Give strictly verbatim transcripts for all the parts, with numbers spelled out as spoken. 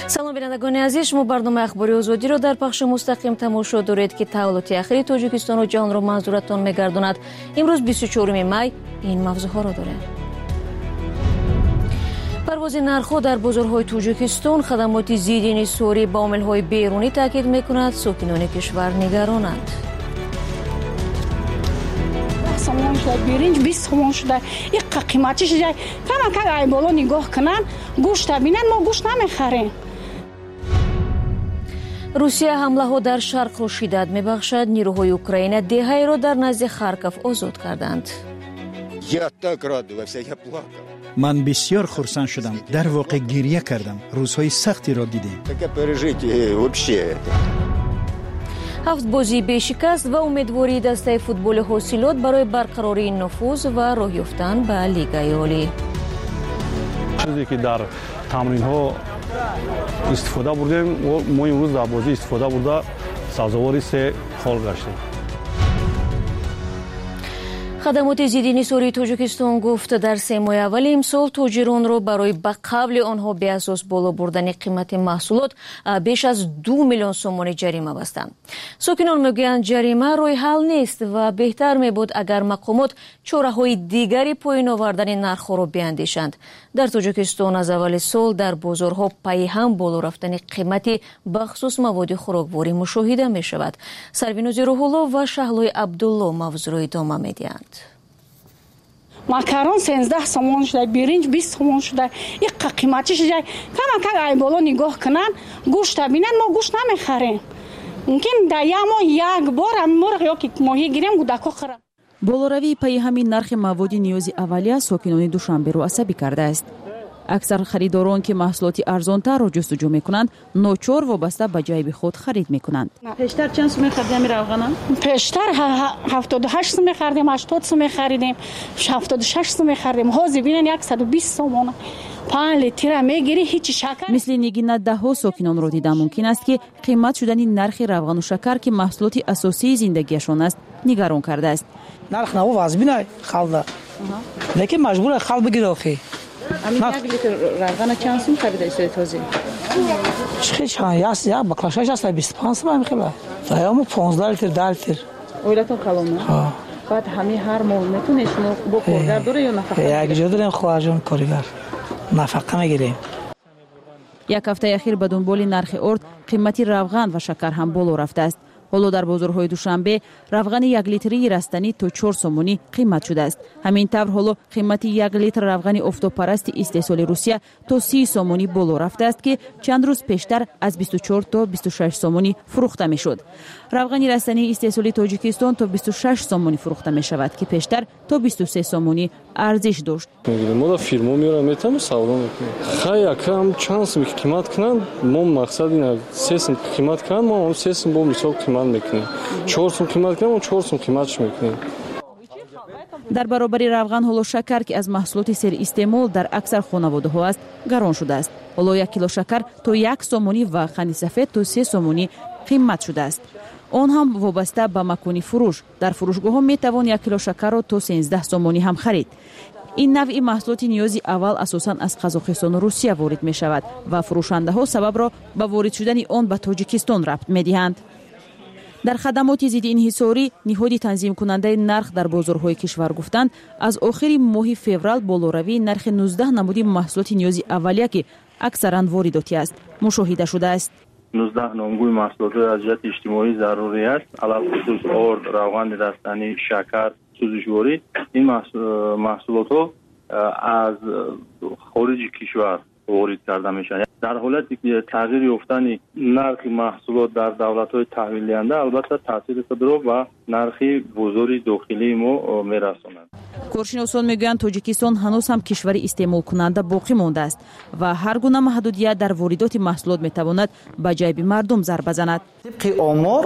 салом бинандагони азиз, шумо барномаи ахбори озодиро дар пахши мустақим тамошо доред ки таваллути ахири Тоҷикистону ҷаҳонро манзуратон мегардонад. имрӯз бисту чорум май ин мавзӯъҳоро дорем. парвози нархҳо дар бозорҳои Тоҷикистон, хадамоти зидди инҳисорӣ ба омилҳои берунӣ таъкид мекунад, сокинони кишвар нигаронанд. сомон шуда биринҷ бист сомон шуда иққа қимати шуда кама кама ай боло нигоҳ кунан гӯшта бинан мо гӯшт намехарем. русия ҳамлаҳо дар шарқро шиддат мебахшад. Нирӯҳои Украина деҳаеро дар назди Харков озод карданд. ман бисёр хурсанд шудам, дар воқеъ гирья кардам. рӯзҳои сахтиро дидем. ҳафт бозии бешикаст ва умедвории дастаи футболи ҳосилот барои барқарории нуфуз ва роҳ ёфтан ба Лигаи Олӣ. чизе ки дар тамринҳо истифода бурдем, мо имрӯз дар бозӣ истифода бурда савзавори се хол гаштем. хадамоти зидди инҳисории Тоҷикистон гуфт, дар се моҳи аввали имсол тоҷиронро барои ба қабли онҳо беасос боло бурдани қимати маҳсулот беш аз ду миллион сомонӣ ҷарима бастанд. сокинон мегӯянд, ҷарима роҳи ҳал нест ва беҳтар мебуд агар мақомот чораҳои дигари поин овардани нархҳоро биандешанд. дар Тоҷикистон аз аввали сол дар бозорҳо пайҳам боло рафтани қимати бахусус маводи хӯрокворӣ мушоҳида мешавад. Сарвинузи Рӯҳулло ва Шаҳлои Абдулло мавзӯъро идома медиҳанд. макарон сенздаҳ сомон шуда, биринҷ бист сомон шуда, иққа қимати шуда кама кама ай боло нигоҳ кунан гӯшта бинан мо гӯшт намехарем. мумкин дар як моҳ як бор мурғ ё ки моҳӣ гирем кӯдако хӯрам. болоравии пайҳами нархи маводи ниёзи аввалия сокинони Душанберо асабӣ кардааст. аксар харидорон ки маҳсулоти арзонтарро ҷустуҷӯ мекунанд, ночор вобаста ба ҷайби худ харид мекунанд. пештар чанд сум мехаридем равғана? пештар ҳафтоду ҳашт сум мехаридем, ҳаштод сум мехаридем, ҳафтоду шаш сум мехаридем. ҳозир бинен яксаду бист сомон панҷ литра мегирӣ, ҳичи шакар. мисли Нигина даҳҳо сокинонро дидан мумкин аст ки қимат шудани нархи равғану шакар ки маҳсулоти асосии зиндагиашон аст, нигарон кардааст. нарх наво вазбинай халда. лекин маҷбура хал бигира охи. амин як литр равғана чанд сум харида истоди ҳозир? чихи чанд яс як баклашаш аст бисту панҷ сум мехела. заёмо понздаҳ литр даҳ литр. оилатон халона? ҳа. баъд ҳами ҳар моҳ метунед шумо бо коргар дора ё нафақа? як ҷо дорем хоҳарҷон коригар. нафақа мегирем. як ҳафтаи ахир ба дунболи нархи орд қимати равған ва шакар ҳам боло рафтааст. ҳоло дар бозорҳои Душанбе равғани як литрии растанӣ то чор сомонӣ қимат шудааст. ҳамин тавр ҳоло қимати як литр равғани офтобпарасти истеҳсоли Русия то си сомонӣ боло рафтааст ки чанд рӯз пештар аз бисту чор то бисту шаш сомонӣ фурӯхта мешуд. равғани растании истеҳсоли Тоҷикистон то бисту шаш сомонӣ фурӯхта мешавад ки пештар то бисту се сомонӣ арзиш дошт. мо да фирмо меорам метавонем савдо мекунем. хай якам чанд сум қимат кунанд, мо мақсад ин се сум қимат кунанд, мо он се сум бо мисол қимат мекунем. чор сум қимат кунанд, мо чор сум қиматш мекунем. дар баробари равған ҳоло шакар ки аз маҳсулоти серистеъмол дар аксар хонаводаҳо аст, гарон шудааст. ҳоло як кило шакар то як сомонӣ ва қанди сафед то се сомонӣ қимат шудааст. он ҳам вобаста ба макони фурӯш. дар фурӯшгоҳҳо метавон як кило шакарро то сенздаҳ сомонӣ ҳам харид. ин навъи маҳсулоти ниёзи аввал асосан аз Қазоқистону Русия ворид мешавад ва фурӯшандаҳо сабабро ба ворид шудани он ба Тоҷикистон рабт медиҳанд. дар хадамоти зидди инҳисорӣ ниҳоди танзимкунандаи нарх дар бозорҳои кишвар гуфтанд, аз охири моҳи феврал болоравии нархи нуздаҳ намуди маҳсулоти ниёзи аввалия ки аксаран воридотӣ аст, мушоҳида шудааст. нуздаҳ номгӯи маҳсулотҳои аз ҷиҳати иҷтимоӣ зарурӣ аст, алахусус орд, равғани растанӣ, шакар, сӯзишворӣ. ин маҳсулотҳо аз хориҷи кишвар ворид карда мешаванд. дар ҳолате ки тағйир ёфтани нархи маҳсулот дар давлатҳои таҳвилдиҳанда албатта таъсири худро ба нархи бозори дохилии мо мерасонад. коршиносон мегӯянд, Тоҷикистон ҳанӯз ҳам кишвари истеъмолкунанда боқӣ мондааст ва ҳар гуна маҳдудият дар воридоти маҳсулот метавонад ба ҷайби мардум зарба занад. тибқи омор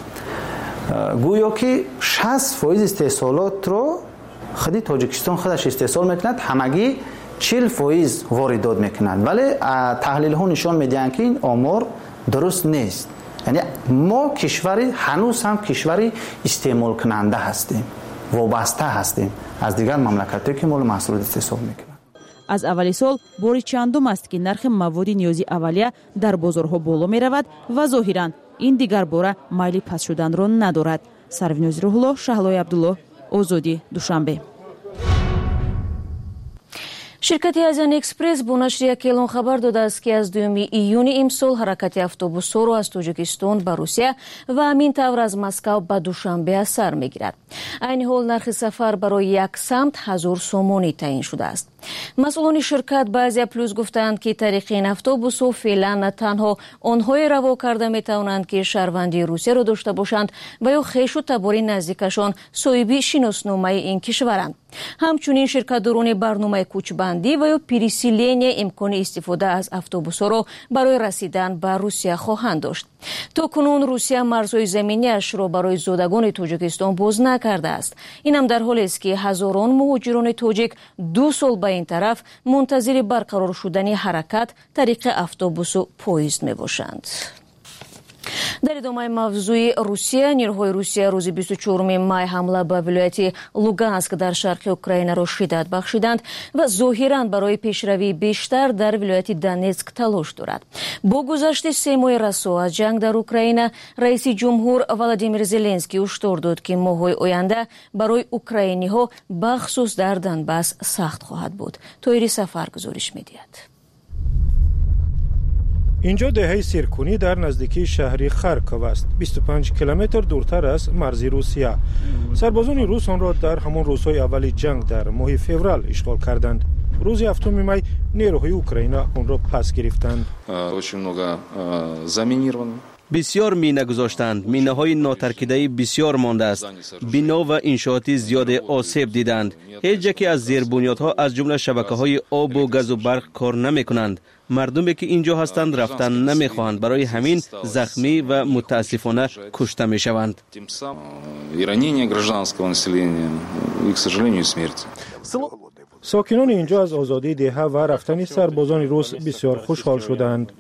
гӯё ки шаст фоиз истеҳсолотро худи Тоҷикистон худаш истеҳсол мекунад, ҳамагӣ чил фоиз воридот мекунанд. вале таҳлилҳо нишон медиҳанд ки ин омор дуруст нест. яъне мо кишвари ҳанӯз ҳам кишвари истеъмолкунанда ҳастем, вобаста ҳастем аз дигар мамлакатҳое ки мо маҳсулот истеҳсол мекунанд. аз аввали сол бори чандум аст ки нархи маводи ниёзи аввалия дар бозорҳо боло меравад ва зоҳиран ин дигар бора майли паст шуданро надорад. Сарвинӯзи Рӯҳулло, Шаҳлои Абдулло, Озодӣ, Душанбе. ширкати Азиян Экспресс бо нашри як эълон хабар додааст ки аз дуюми июни имсол ҳаракати автобусҳоро аз Тоҷикистон ба Русия ва ҳамин тавр аз Москав ба Душанбе аз сар мегирад. айни ҳол нархи сафар барои як самт ҳазор сомонӣ таъин шудааст. масъулони ширкат ба Азия Плюс гуфтанд ки тариқи ин автобусҳо феълан на танҳо онҳое раво карда метавонанд ки шаҳрвандии Русияро дошта бошанд ва ё хешу табори наздикашон соҳиби шиносномаи ин кишваранд. ҳамчунин ширкатдорони барномаи кӯчбандӣ ва ё переселение имкони истифода аз автобусҳоро барои расидан ба Русия хоҳанд дошт. то кунун Русия марзҳои заминиашро барои зодагони Тоҷикистон боз накардааст. инам дар ҳолест ки ҳазорон муҳоҷирони тоҷик ду сол ба ин тараф мунтазири барқарор шудани ҳаракат тариқи автобусу поезд мебошанд. дар идомаи мавзӯи Русия, нирӯҳои Русия рӯзи бисту чорум май ҳамла ба вилояти Луганск дар шарқи Украинаро шиддат бахшиданд ва зоҳиран барои пешравии бештар дар вилояти Донецк талош дорад. бо гузашти се моҳи расо аз ҷанг дар Украина, раиси ҷумҳур Владимир Зеленский ҳуштор дод ки моҳҳои оянда барои украиниҳо бахусус дар Донбасс сахт хоҳад буд. Тоири Сафар гузориш медиҳад. اینجا دهه سیرکونی در نزدیکی شهری خارکوف است. بیست و پنج کیلومتر دورتر از مرزی روسیه. سربازان روس آن را در همون روزهای اول جنگ در ماه فوریه اشغال کردند. روز هفتم می نیروهای اوکراین آن را پس گرفتند. بسیار مینه گذاشتند. مینه های ناترکیده بسیار مانده است. بنا و انشاءاتی زیاد آسیب دیدند. هیچ یکی از زیربنیادها از جمله شبکه های آب و گاز و برق کار نمی کنند. مردمی که اینجا هستند رفتن نمی خواهند. برای همین زخمی و متاسفانه کشته می شوند. ساکنان اینجا از آزادی دهه و رفتن سربازان روس بسیار خوشحال شدند.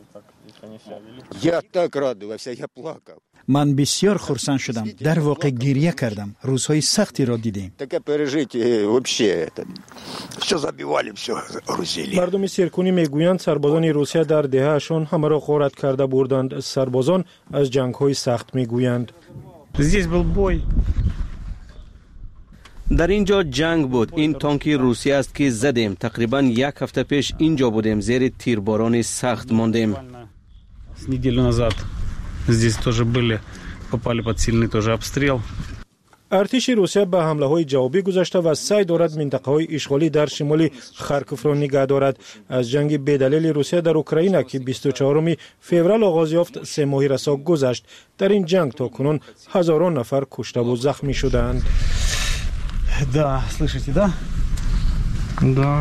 من بسیار خرسند شدم. در واقع گریه کردم. روزهای سختی را دیدیم. مردم سیرکونی میگویند سربازان روسیه در دههشان همه را غارت کرده بردند. سربازان از جنگ‌های سخت میگویند. در اینجا جنگ بود. این تانکی روسیه است که زدیم. تقریبا یک هفته پیش اینجا بودیم. زیر تیرباران سخت ماندیم. неделю назад здесь тоже были, попали под сильный тоже обстрел. ارتش روسیه به حمله‌های جوابی گذاشته و سعی دارد منطقه‌های اشغالی در شمال خارکوف را نگه دارد. از جنگ بی‌دلیل روسیه در اوکراین که بیست و چهارم فوریه آغاز یافت سه ماه رسا گذشت. در این جنگ تا کنون هزاران نفر کشته و زخمی شدند. Да, слышите, да? Да.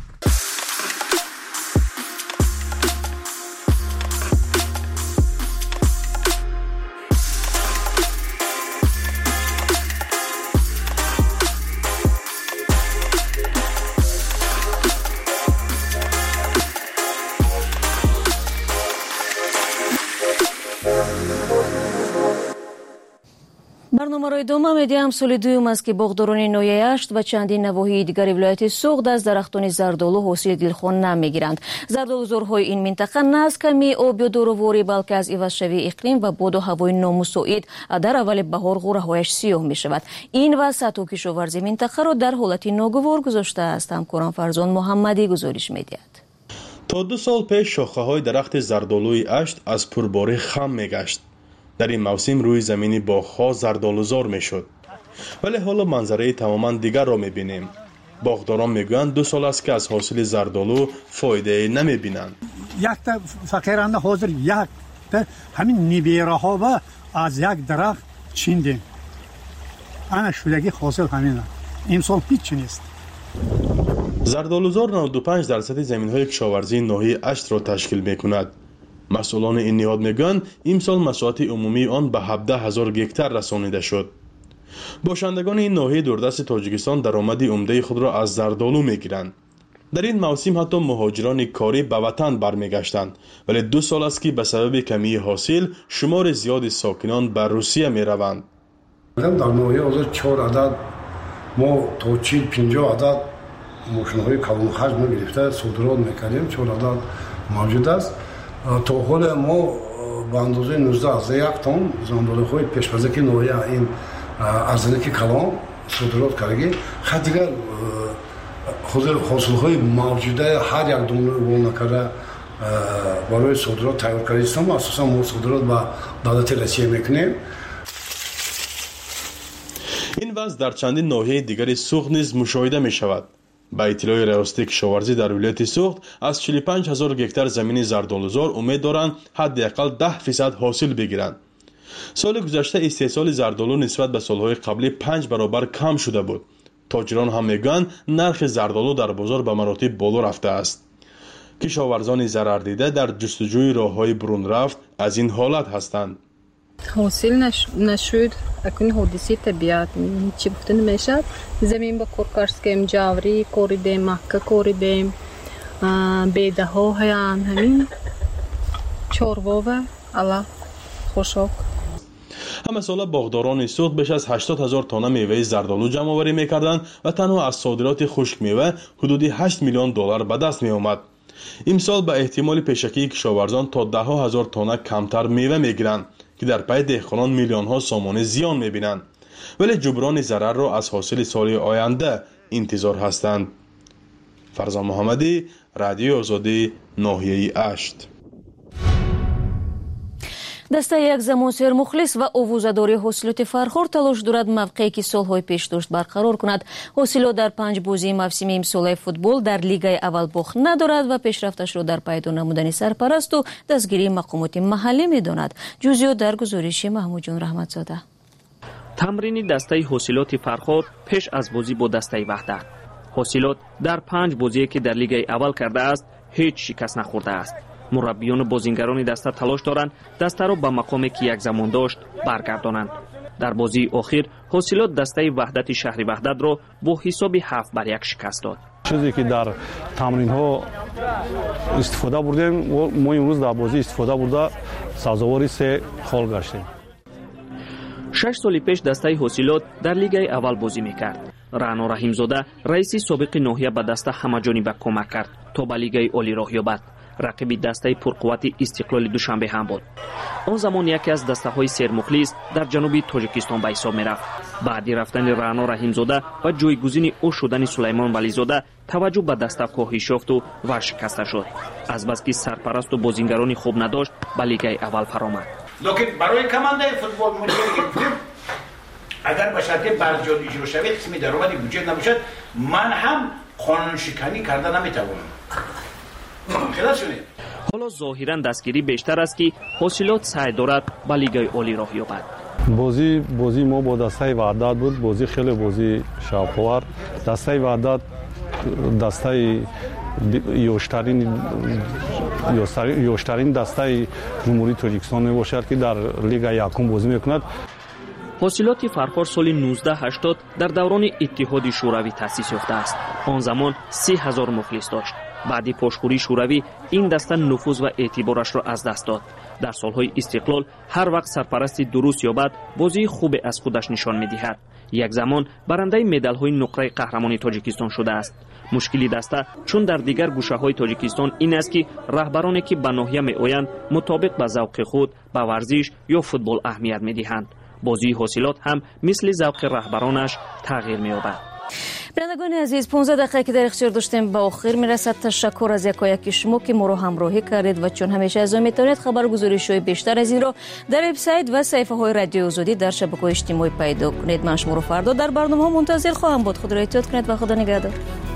барномаро идома медиҳам. соли дуюм аст ки боғдорони ноҳияи Ашт ва чандин навоҳии дигари вилояти Суғд аз дарахтони зардолу ҳосили дилхон намегиранд. зардолузорҳои ин минтақа на аз ками об ё дороворӣ, балки аз ивазшавии иқлим ва боду ҳавои номусоид дар аввали баҳор ғӯраҳояш сиёҳ мешавад. ин ва сатҳу кишоварзи минтақаро дар ҳолати ногувор гузоштааст. ҳамкорам Фарзон Муҳаммадӣ гузориш медиҳад. то ду сол пеш шохаҳои дарахти зардолуи Ашт аз пурборӣ хам мегашт. در این موسم روی زمینی باغ‌ها زردآلوزار میشد. ولی حالا منظره تماما دیگر را میبینیم. باغداران میگویند دو سال است که از حاصل زردآلو فایده نمیبینند. یک تا فقیرانه حاضر یک تا همین نبیره ها و از یک درخت چیندیم. انا شدگی حاصل همینه. امسال هیچ نیست. زردآلوزار نود و پنج درصد زمین‌های کشاورزی ناحیه اشت را تشکیل میکند. مسئولان این نهاد میگویند امسال مساحت عمومی آن به هفده هزار گکتار رسانیده شد. باشندگان این ناحیه دوردست تاجیکستان درآمد عمده خود را از زردآلو میگیرند. در این موسم حتی مهاجران کاری به وطن برمیگشتند، ولی دو سال است که به سبب کمی حاصل شمار زیاد ساکنان به روسیه میروند. در ناحیه حاضر چهار عدد ما تا چهل پنجاه عدد ماشین‌های کلان حجم گرفته صادرات می‌کردیم چهارده موجود است. تا حال ما به اندازه نوزده از یک تن زندان‌های پیش‌پزکی نوعی این ارزنک کلان صادرات کردیم. خود دیگر حاصل‌های موجوده هر یک دونه وام نکرده برای صادرات تیار کردیم. اساساً ما صادرات به دولت روسیه می‌کنیم. این وضع در چندین ناحیه دیگری سوخت نیز مشاهده می شود. با اطلاع ریاست کشاورزی در ولایت سوخت از چهل و پنج هزار گکتار زمین زردآلوزار امید دارند حداقل ده فیصد حاصل بگیرند. سال گذشته استحصال زردآلو نسبت به سالهای قبلی پنج برابر کم شده بود. تاجران هم میگویند نرخ زردآلو در بازار به مراتب بالا رفته است. کشاورزان ضرر دیده در جستجوی راههای برون رفت از این حالت هستند. حاصل نش... نشد اکنون حادثه طبیعت چی گفته نمیشد. زمین با کار کردیم، جاوری کوریدیم، مکه کوریدیم، بیده ها هیان همین چاروا و الله خوشاک. همه ساله باغداران سوخت بیش از هشتاد هزار تانه میوه زردآلو جمع آوری میکردند و تنها از صادرات خشک میوه حدود هشت میلیون دلار به دست می آمد. امسال به احتمال پیشکی کشاورزان تا ده هزار تانه کمتر میوه میگیرند که در پی دهقانان میلیون ها سامانه زیان میبینند، ولی جبران ضرر را از حاصل سال آینده انتظار هستند. فرزان محمدی، رادیو آزادی، ناحیه اشت. دسته یک زمان سر مخلص و اووزاداری حاصلات فرخور تلاش دارد موقعی که سالهای پیش داشت برقرار کند. حاصلات در پنج بازی موسم امسال فوتبال در لیگای اول باخت ندارد و پیشرفتش را در پیدا نمودن سرپرست و دستگیری مقامات محلی می‌داند. جزئیات در گزارش محمود جان رحمتزاده. تمرین دسته حاصلات فرخور پیش از بازی با دسته وحدت. حاصلات در پنج بازی که در لیگای اول کرده است هیچ شکست نخورده است. مربیان و بازیگران دسته تلاش دارند دسته را به مقامی که یک زمان داشت برگردانند. در بازی اخیر حاصلات دسته وحدت شهر وحدت را با حساب هفت بر یک شکست داد. چیزی که در تمرین ها استفاده بردیم و ما امروز در بازی استفاده برده سازواری سه خال گشتیم. شش سال پیش دسته حاصلات در لیگای اول بازی میکرد. رعنا رحیمزاده رئیس سابق ناحیه به دسته همه‌جانبه کمک کرد تا به لیگای عالی راه یابد. رقیب دسته پرقوت استقلال دوشنبه هم بود. آن زمان یکی از دسته های سرمخلص در جنوب تاجیکستان به حساب میرفت. بعدی رفتن رعنا رحیمزاده و جایگزین او شدن سلیمان ولیزاده توجه به دسته کاهش یافت و ورشکسته شد. از بس که سرپرست و بازیگران خوب نداشت به لیگای اول فرآمد. لیکن برای کمانده فوتبال ملی اگر به شرط برجام اجرا شود قسمی درآمدی بودجه نباشد من هم قانون شکنی کرده نمیتوانم. حالا ظاهرا دستگیری بیشتر است که حاصلات سعی دارد به لیگای عالی راه یابد. بازی بازی ما با دسته وحدت بود. بازی خیلی بازی شاپور. دسته وحدت دسته یوشترین یوشترین دسته جمهوری تاجیکستان می باشد که در لیگ یکم بازی میکند. حاصلات فرخور سال نوزده هشتاد در دوران اتحاد شوروی تأسیس یافته است. آن زمان سی هزار مخلص داشت. بعدی پاشخوری شوروی این دسته نفوذ و اعتبارش را از دست داد. در سالهای استقلال هر وقت سرپرستی درست یابد بازی خوب از خودش نشان می‌دهد. یک زمان برنده مدال‌های نقره قهرمانی تاجیکستان شده است. مشکلی دسته چون در دیگر گوشه‌های تاجیکستان این است که رهبرانی که به ناحیه می‌آیند مطابق به ذوق خود به ورزش یا فوتبال اهمیت می‌دهند. بازی حاصلات هم مثل ذوق رهبرانش تغییر می‌یابد. بینندگان عزیز، پانزده دقیقه که در اختیار داشتیم به آخر میرسد. تشکر از یکایک شما که ما رو همراهی کردید و چون همیشه از میتونید خبرگزاری‌های بیشتر از این را در وبسایت و صفحه های رادیو آزادی در شبکه‌های اجتماعی پیدا کنید. من شما رو فردا در برنامه منتظر خواهم بود. خود را احتیاط کنید و خدا نگهدار.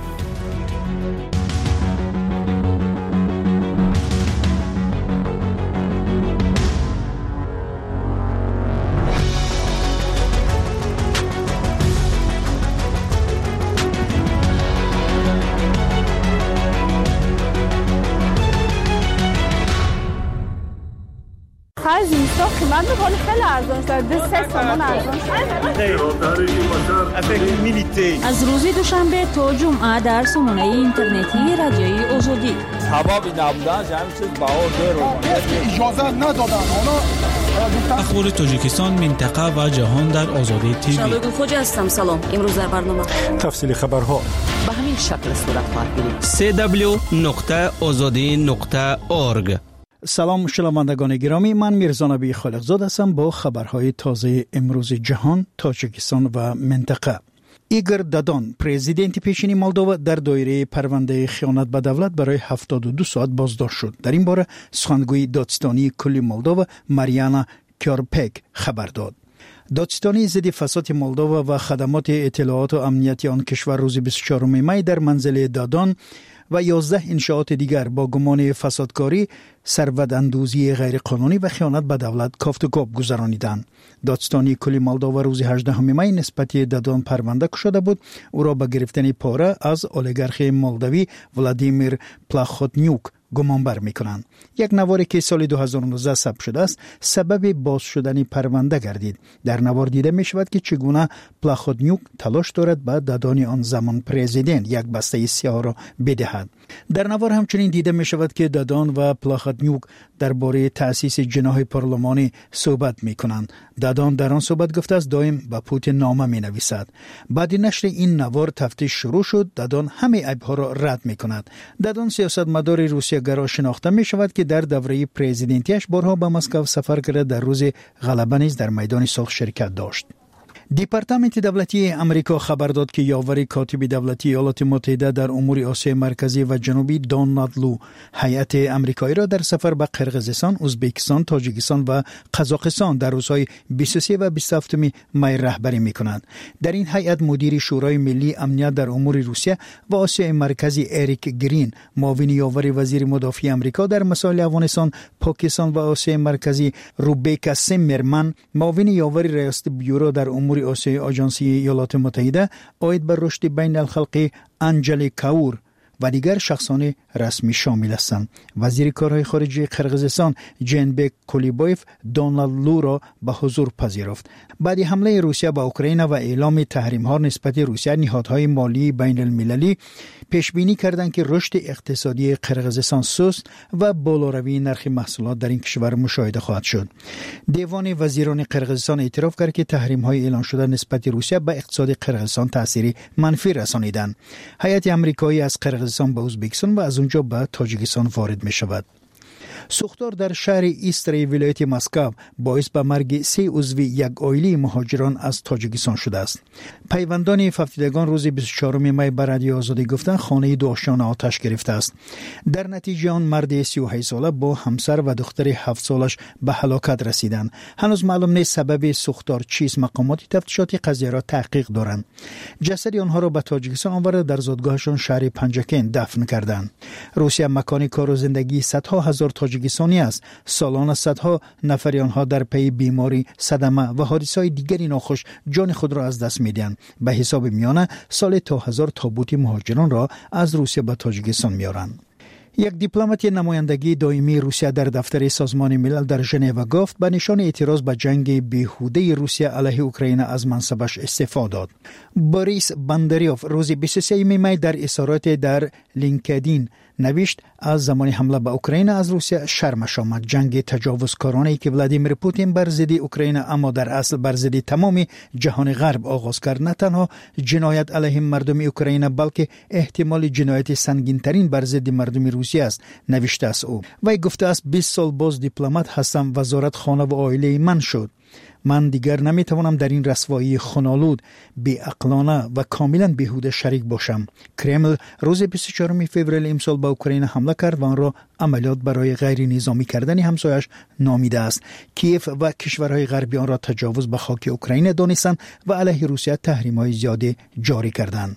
از اینستا قیمت می‌کنه خیلی ارزان شده. دو سه تومان ارزان شده. از روز دوشنبه تا جمعه در سامانه اینترنتی رادیوی آزادی. سببی نبودنش همین چیز بهار داره. اجازه ندادن. حالا اخبار تاجیکستان، منطقه و جهان در آزادی تیوی. شبکه خوج هستم. سلام. امروز در برنامه تفصیل خبرها. به همین شکل صورت خواهد گرفت. سی دبلیو نقطه آزادی نقطه اورگ. سلام شنوندگان گرامی، من میرزا نبی خالقزاد هستم با خبرهای تازه امروز جهان، تاجیکستان و منطقه. ایگور دادان، پرزیدنت پیشین مولدووا، در دایره پرونده خیانت به دولت برای هفتاد و دو ساعت بازداشت شد. در این باره سخنگوی دادستانی کلی مولدووا ماریانا کیارپک خبر داد. دادستانی ضد فساد مولدووا و خدمات اطلاعات و امنیتی آن کشور روز بیست و چهارم می در منزل دادان و یازده انشاءات دیگر با گمان فسادکاری، ثروت اندوزی غیرقانونی و خیانت به دولت کافت و کاپ گذرانیدند. دادستانی کلی مولدووا روز هجدهم می نسبت دادان پرونده گشوده بود. او را به گرفتن پاره از اولیگارخ مولدوی ولادیمیر پلاخوتنیوک گمان بر میکنند. یک نواری که سال دو هزار و نوزده ثبت شده است سبب باز شدن پرونده گردید. در نوار دیده می شود که چگونه پلاخوتنیوک تلاش دارد به دادان آن زمان پرزیدنت یک بسته سیاه را بدهد. در نوار همچنین دیده می شود که دادان و پلاخوتنیوک درباره تأسیس جناح پارلمانی صحبت می کنند. دادان در آن صحبت گفته است دائم به پوتین نامه می نویسد. بعد نشر این نوار تفتیش شروع شد. دادان همه عیب‌ها را رد می کند. دادان سیاستمدار روسیه گرا شناخته می شود که در دوره پرزیدنتیش بارها به مسکو سفر کرده. در روز غلبه نیز در میدان صلح شرکت داشت. دیپارتمنت دولتی امریکا خبر داد که یاور کاتب دولتی ایالات متحده در امور آسیای مرکزی و جنوبی دونالد لو هیئت امریکایی را در سفر به قرقیزستان، ازبکستان، تاجیکستان و قزاقستان در روزهای بیست و سه و بیست و هفت می رهبری می‌کند. در این هیئت مدیر شورای ملی امنیت در امور روسیه و آسیای مرکزی اریک گرین، معاون یاور وزیر مدافع امریکا در مسائل افغانستان، پاکستان و آسیای مرکزی روبیکا سیمرمن، معاون یاور ریاست بیورو در امور آسیای آژانسی ایالات متحده، عاید بر رشد بین الخلقی انجلی کاور و دیگر شخصان رسمی شامل هستند. وزیر کارهای خارجه قرقیزستان جنبک کولیبایف دونالد لو را به حضور پذیرفت. بعد حمله روسیه به اوکراین و اعلام تحریم‌ها نسبت روسیه، نهادهای مالی بین المللی پیش بینی کردند که رشد اقتصادی قرقیزستان سست و بالاروی نرخ محصولات در این کشور مشاهده خواهد شد. دیوان وزیران قرقیزستان اعتراف کرد که تحریم‌های اعلام شده نسبت روسیه به اقتصاد قرقیزستان تأثیر منفی رسانیدند. هیئت آمریکایی از قرقیزستان به ازبکستان و از اونجا به تاجیکستان وارد می شود. سوختار در شهر ایستری ولایت مسکو باعث به مرگ سه عضو یک عائله مهاجران از تاجیکستان شده است. پیوندان فوتیدگان روز بیست و چهارم می به رادیو آزادی گفتند خانه دو آشیانه آتش گرفته است. در نتیجه آن مرد سی و هشت ساله با همسر و دختر هفت سالش به هلاکت رسیدند. هنوز معلوم نیست سبب سوختار چیست. مقامات تفتیشاتی قضیه را تحقیق دارند. جسد آنها را به تاجیکستان آورده در زادگاهشان شهر پنجکن دفن کردند. روسیه مکان کار و زندگی صدها هزار تاجیکستانی است. سالانه صدها نفر آنها در پی بیماری، صدمه و حادثه‌های دیگری ناخوش جان خود را از دست می‌دهند. به حساب میانه سال تا هزار تابوت مهاجران را از روسیه به تاجیکستان میارند. یک دیپلمات نمایندگی دائمی روسیه در دفتر سازمان ملل در ژنو گفت به نشان اعتراض به جنگ بیهوده روسیه علیه اوکراین از منصبش استعفا داد. بوریس باندریوف روز بیست و سه می در اظهارات در لینکدین نوشت از زمان حمله به اوکراین از روسیه شرمش آمد. جنگ تجاوزکارانه که ولادیمیر پوتین بر ضد اوکراین اما در اصل بر ضد تمام جهان غرب آغاز کرد نه تنها جنایت علیه مردم اوکراین بلکه احتمال جنایت سنگین‌ترین بر ضد مردم روسیه است، نوشته است او. وی گفته است بیست سال باز دیپلمات هستم، وزارت خانه و عائله من شد. من دیگر نمیتوانم در این رسوایی خونالود، بی‌عقلانه و کاملا بیهوده شریک باشم. کرمل روز بیست و چهارم فوریه امسال به اوکراین حمله کرد و آن را عملیات برای غیر نظامی کردن همسایش نامیده است. کیف و کشورهای غربی آن را تجاوز به خاک اوکراین دانستند و علیه روسیه تحریم‌های زیاده جاری کردند.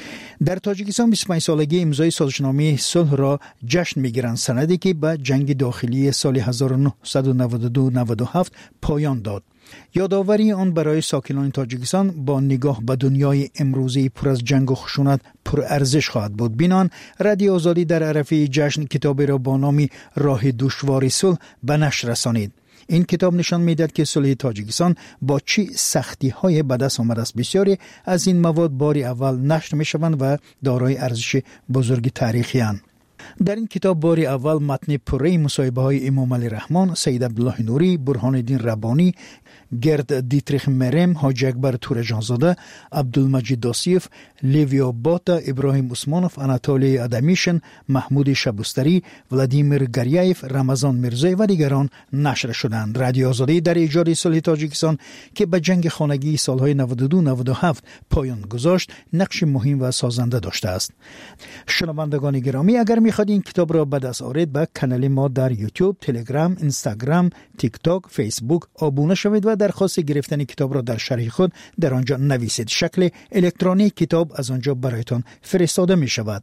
در تاجیکستان بیست و پنج سالگی امضای سازشنامه صلح را جشن می‌گیرند، سندی که به جنگ داخلی سال هزار و نهصد و نود و دو نود و هفت پایان داد. یادآوری آن برای ساکنان تاجیکستان با نگاه به دنیای امروزی پر از جنگ و خشونت پر ارزش خواهد بود. بینان رادیو آزادی در عرفه جشن کتابی را با نام راه دشوار صلح به نشر رسانید. این کتاب نشان می‌دهد که صلح تاجیکستان با چه سختی‌های به دست آمده است. بسیاری از این مواد بار اول نشر می‌شوند و دارای ارزش بزرگ تاریخی اند. در این کتاب بار اول متن پره مصاحبه‌های امام علی رحمان، سید عبدالله نوری، برهان الدین ربانی، گرد دیتریخ مرم، حاجی اکبر تورجانزاده، عبدالمجید داسیف، لیویا باتا، ابراهیم عثمانوف، اناتولی ادمیشن، محمود شبستری، ولادیمیر گریایف، رمضان میرزایی و دیگران نشر شدند. رادیو آزادی در ایجاد صلح تاجیکستان که به جنگ خانگی سالهای نود و دو نود و هفت پایان گذاشت نقش مهم و سازنده داشته است. شنوندگان گرامی، اگر می‌خواهید این کتاب را به دست آورید به کانال ما در یوتیوب، تلگرام، اینستاگرام، تیک تاک، فیسبوک آبونه شوید و درخواست گرفتن کتاب را در شرح خود در آنجا نویسید. شکل الکترونیک کتاب از آنجا برایتان فرستاده می شود.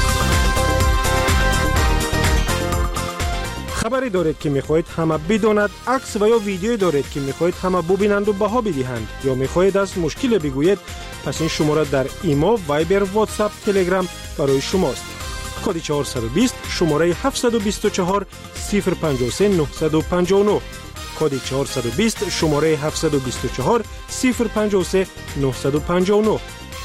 خبری دارید که میخواهید همه بداند، عکس و یا ویدیویی دارید که میخواهید همه ببینند و بها بدهند، یا میخواهید از مشکل بگویید، پس این شماره در ایما، وایبر، واتساپ، تلگرام برای شماست. کد چهارصد و بیست شماره هفتصد و بیست و چهار صفر پنجاه و سه نهصد و پنجاه و نه. کد چهارصد و بیست شماره هفتصد و بیست و چهار صفر پنجاه و سه نهصد و پنجاه و نه.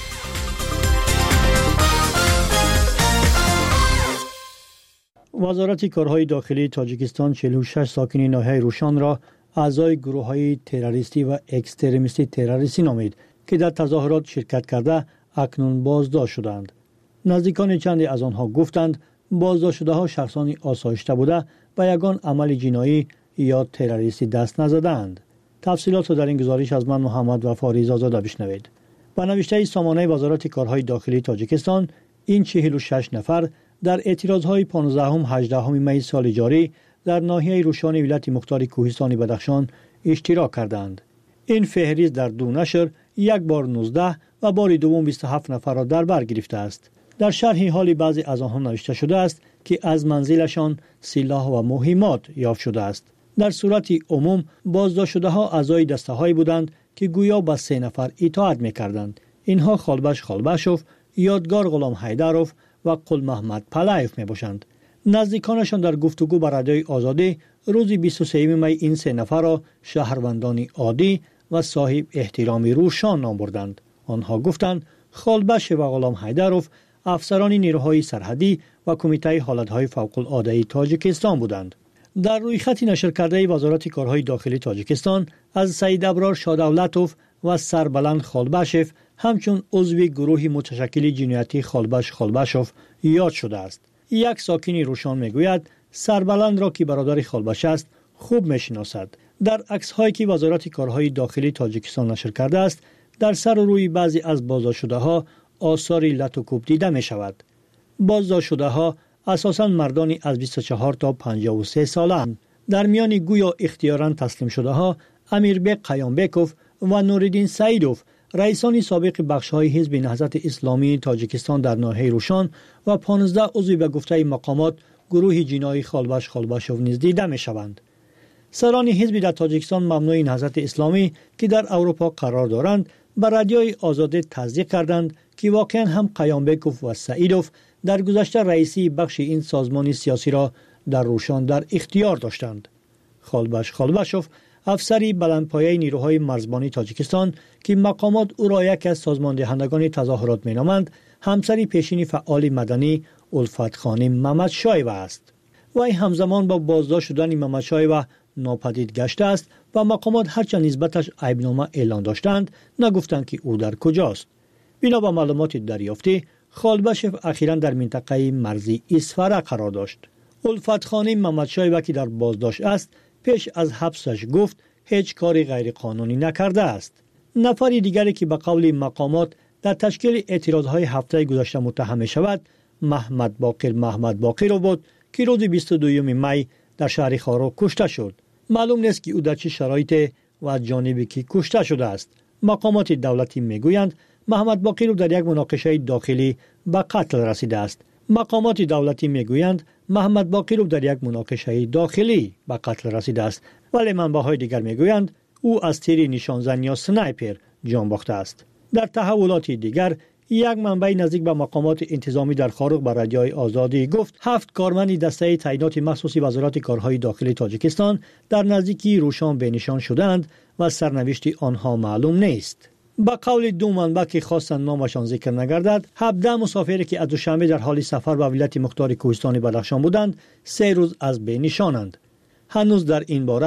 وزارت کارهای داخلی تاجیکستان چهل و شش ساکن ناحیه روشان را اعضای گروه‌های تروریستی و اکستریمیستی تروریستی نامید که در تظاهرات شرکت کرده اکنون بازداشت شدند. نزدیکان چندی از آنها گفتند بازداشت شده ها شخصانی آسایشته بوده و یگان عمل جنایی یا تروریستی دست نزدند. تفصیلات را در این گزارش از من محمد وفا ریزازاده بشنوید. با نوشته سامانه وزارت کارهای داخلی تاجیکستان، این چهل و شش نفر در اعتراضهای پانزدهم هجدهم می سال جاری در ناحیه روشان ولایت مختار کوهستان بدخشان اشتراک کردند. این فهرست در دو نشر یک بار نوزده و بار دوم بیست و هفت نفر را در بر گرفته است. در شرح حال بعضی از آنها نوشته شده است که از منزلشان سلاح و مهمات یافت شده است. در صورت عموم بازداشت شده ها اعضای دسته هایی بودند که گویا به سه نفر اطاعت می‌کردند. اینها خالبش خالبشوف، یادگار غلام حیدروف و قل محمد پلایف می باشند. نزدیکانشان در گفتگو با رادیوی آزادی روز بیست و سوم می این سه نفر را شهروندانی عادی و صاحب احترامی روشان نام بردند. آنها گفتند خالبش و غلام حیدروف افسران نیروهای سرحدی و کمیته حالتهای فوق العاده تاجیکستان بودند. در روی خط نشر کرده وزارت کارهای داخلی تاجیکستان از سید ابرار شادولتوف و سربلند خالبشف همچون عضو گروه متشکل جنایتی خالبش خالبشوف یاد شده است. یک ساکنی روشان میگوید سربلند را که برادر خالبش است خوب میشناسد. در عکس‌هایی که وزارت کارهای داخلی تاجیکستان نشر کرده است، در سر و روی بعضی از بازداشت شده‌ها آثار لط و کوب دیده می شود. بازداشت شده‌ها اساساً مردانی از بیست و چهار تا پنجاه و سه ساله‌اند. در میان گویا اختیاراً تسلیم شده‌ها امیربک قیامبکوف و نوردین سعیدوف، رئیسان سابق بخش‌های حزب نهضت اسلامی تاجیکستان در ناحیه روشان و پانزده عضو به گفته مقامات گروه جنایی خالبش خالبشوف نیز دیده می‌شوند. سران حزب در تاجیکستان ممنوع نهضت اسلامی که در اروپا قرار دارند به رادیوی آزادی تصدیق کردند که واقعا هم قیامبکوف و سعیدوف در گذشته رئیسی بخش این سازمان سیاسی را در روشان در اختیار داشتند. خالبش خالبشوف افسری بلندپایه نیروهای مرزبانی تاجیکستان که مقامات او را یکی از سازماندهندگان تظاهرات مینامند، همسری پیشین فعال مدنی الفت خانم محمد شایو است. وی همزمان با بازداشت شدن محمد شایو ناپدید گشته است و مقامات هرچند نسبتش عیبنامه اعلان داشتند نگفتند که او در کجاست. بنا به معلومات دریافتی، خالبشف اخیراً در منطقه مرزی اسفره قرار داشت. الفت خانم محمد شایو که در بازداشت است، پیش از حبسش گفت هیچ کاری غیر قانونی نکرده است. نفر دیگری که به قول مقامات در تشکیل اعتراضهای هفته گذشته متهم می شود، محمد باقر محمد باقر بود که روز بیست و دوم می در شهر خارو کشته شد. معلوم نیست که او در چه شرایط و جانبی که کشته شده است. مقامات دولتی میگویند محمد باقر در یک مناقشه داخلی به قتل رسیده است. مقامات دولتی میگویند محمد باقر در یک مناقشه داخلی به قتل رسیده است، ولی منبع‌های دیگر میگویند او از تیر نشانزن یا سنایپر جان باخته است. در تحولات دیگر، یک منبع نزدیک به مقامات انتظامی در خارق به رادیوی آزادی گفت هفت کارمند دسته تعیینات مخصوصی وزارت کارهای داخلی تاجیکستان در نزدیکی روشان به نشان شدند و سرنوشت آنها معلوم نیست. با قول دو منبع که خواستند نامشان ذکر نگردد، هفده مسافری که از دوشنبه در حال سفر به ولایت مختار کوهستان بدخشان بودند، سه روز از بین نشانند. هنوز در این باره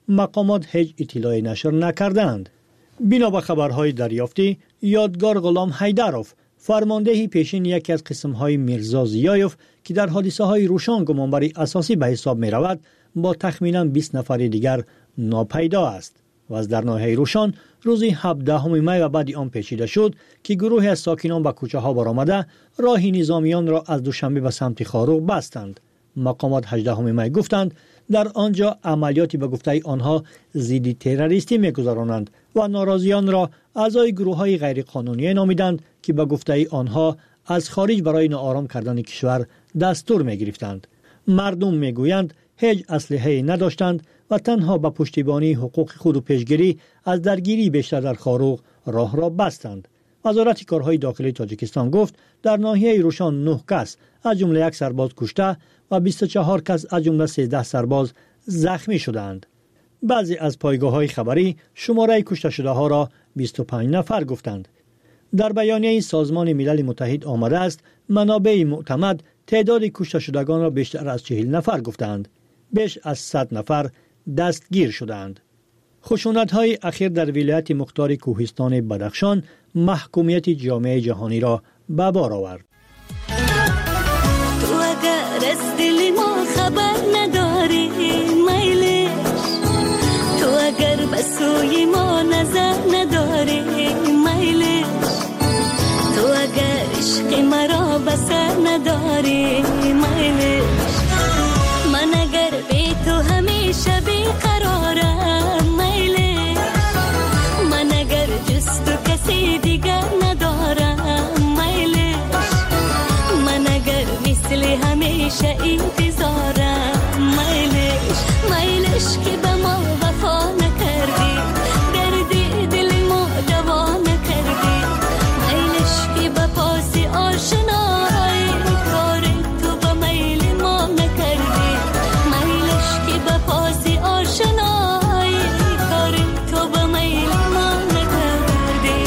مقامات هیچ اطلاعی نشر نکردند. بنا به خبرهای دریافتی، یادگار غلام حیدروف، فرمانده پیشین یکی از قسم‌های میرزا زیایوف که در حادثه‌های روشان گمانبری اساسی به حساب می‌رود، با تخمیناً بیست نفر دیگر ناپیدا است. و از در ناحیه روشان روز هفدهم می و بعد آن پیچیده شد که گروهی از ساکنان به کوچه ها برآمده راه نظامیان را از دوشنبه به سمت خاروق بستند. مقامات هجدهم می گفتند در آنجا عملیاتی به گفته آنها ضد تروریستی می‌گذرانند و ناراضیان را اعضای گروه‌های غیرقانونی نامیدند که به گفته آنها از خارج برای ناآرام کردن کشور دستور می‌گرفتند. مردم می‌گویند هیچ اسلحه‌ای نداشتند و تنها به پشتیبانی حقوق خود و پیشگیری از درگیری بیشتر در خاروق راه را بستند. وزارت کارهای داخلی تاجیکستان گفت در ناحیه روشان نه کس از جمله یک سرباز کشته و بیست و چهار کس از جمله سیزده سرباز زخمی شدند. بعضی از پایگاه‌های خبری شماره کشته شده ها را بیست و پنج نفر گفتند. در بیانیه سازمان ملل متحد آمده است منابع معتمد تعداد کشته شدگان را بیشتر از چهل نفر گفتند. بیش از صد نفر دستگیر شدند. خشونت‌های اخیر در ولایت مختار کوهستان بدخشان محکومیت جامعه جهانی را به بار آورد. تو اگر از دل ما خبر نداری میلش، تو اگر به سوی ما نظر نداری میلش، تو اگر عشق مرا بسر نداری میلش، من اگر بی تو همیشه بیقرارم میلش، من اگر جز تو کسی دیگر ندارم میلش، من اگر مثل همیشه انتظارم میلش، میلش که به ما وفا نکردی، دردی دل ما دوا نکردی، میلش که به پاس آشنایی کار تو به میل ما نکردی، میلش که به پاس آشنایی کار تو به میل ما نکردی.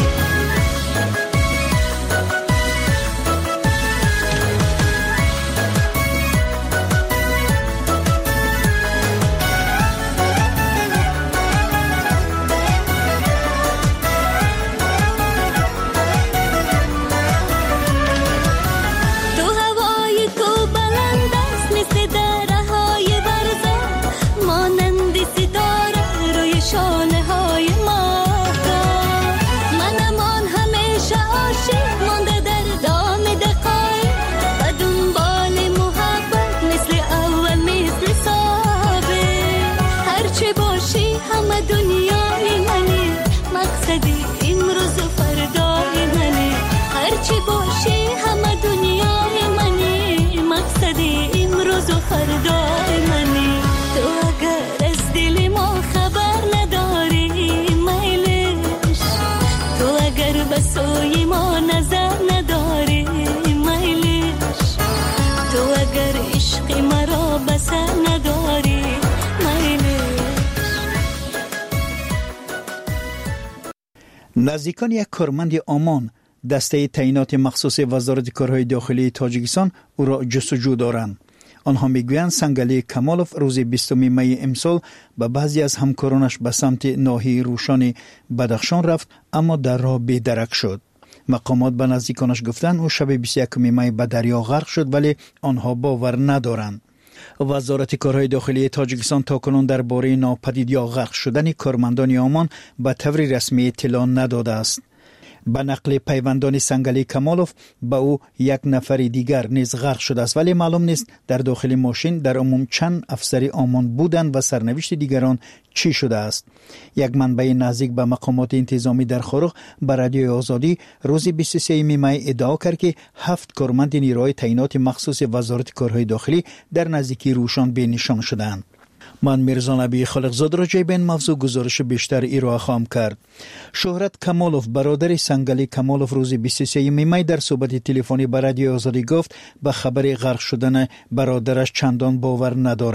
تو هوای تو بلند است مثل درهای برزه، مانند ستاره روی شانه های ماهتاب، منمان همیشه عاشق مانده در دام دقایق و دنبال محبت مثل اول مثل سابق، هرچه باشی همه دنیای منی، مقصدی امروز و فردای منی، هرچه باشی همه دنیای منی، مقصدی امروز و فردای منی، تو اگر از دل ما خبر نداری میلش، تو اگر به سوی ما نظر نداری میلش، تو اگر عشق مرا بسر نداری میلش. نزدیکان یک کارمند آمان دسته تعیینات مخصوص وزارت کارهای داخلی تاجیکستان او را جستجو دارند. آنها میگویند سنگلی کمالوف روز بیستم می امسال به بعضی از همکارانش به سمت ناحیه روشان بدخشان رفت اما در راه بی‌درک شد. مقامات به نزدیکانش گفتند او شب بیست و یکم می به دریا غرق شد ولی آنها باور ندارند. وزارت کارهای داخلی تاجیکستان تاکنون درباره ناپدید یا غرق شدن کارمندان آمان به طور رسمی اطلاع نداده است. به نقل پیوندان سنگلی کمالوف به او یک نفر دیگر نیز غرق شده است ولی معلوم نیست در داخل ماشین در عموم چند افسر آمان بودند و سرنوشت دیگران چی شده است. یک منبع نزدیک به مقامات انتظامی در خاروق به رادیوی آزادی روز بیست و سوم می ادعا کرد که هفت کارمند نیروی تعیینات مخصوص وزارت کارهای داخلی در نزدیکی روشان به نشان شدند. من میرزا نبی خالقزاد راجع به این موضوع گزارش بیشتر ارائه خواهم کرد. شهرت کمالوف برادر سنگلی کمالوف روز بیست و سوم می در صحبت تلفنی با رادیو آزادی گفت به خبر غرق شدن برادرش چندان باور ندارد.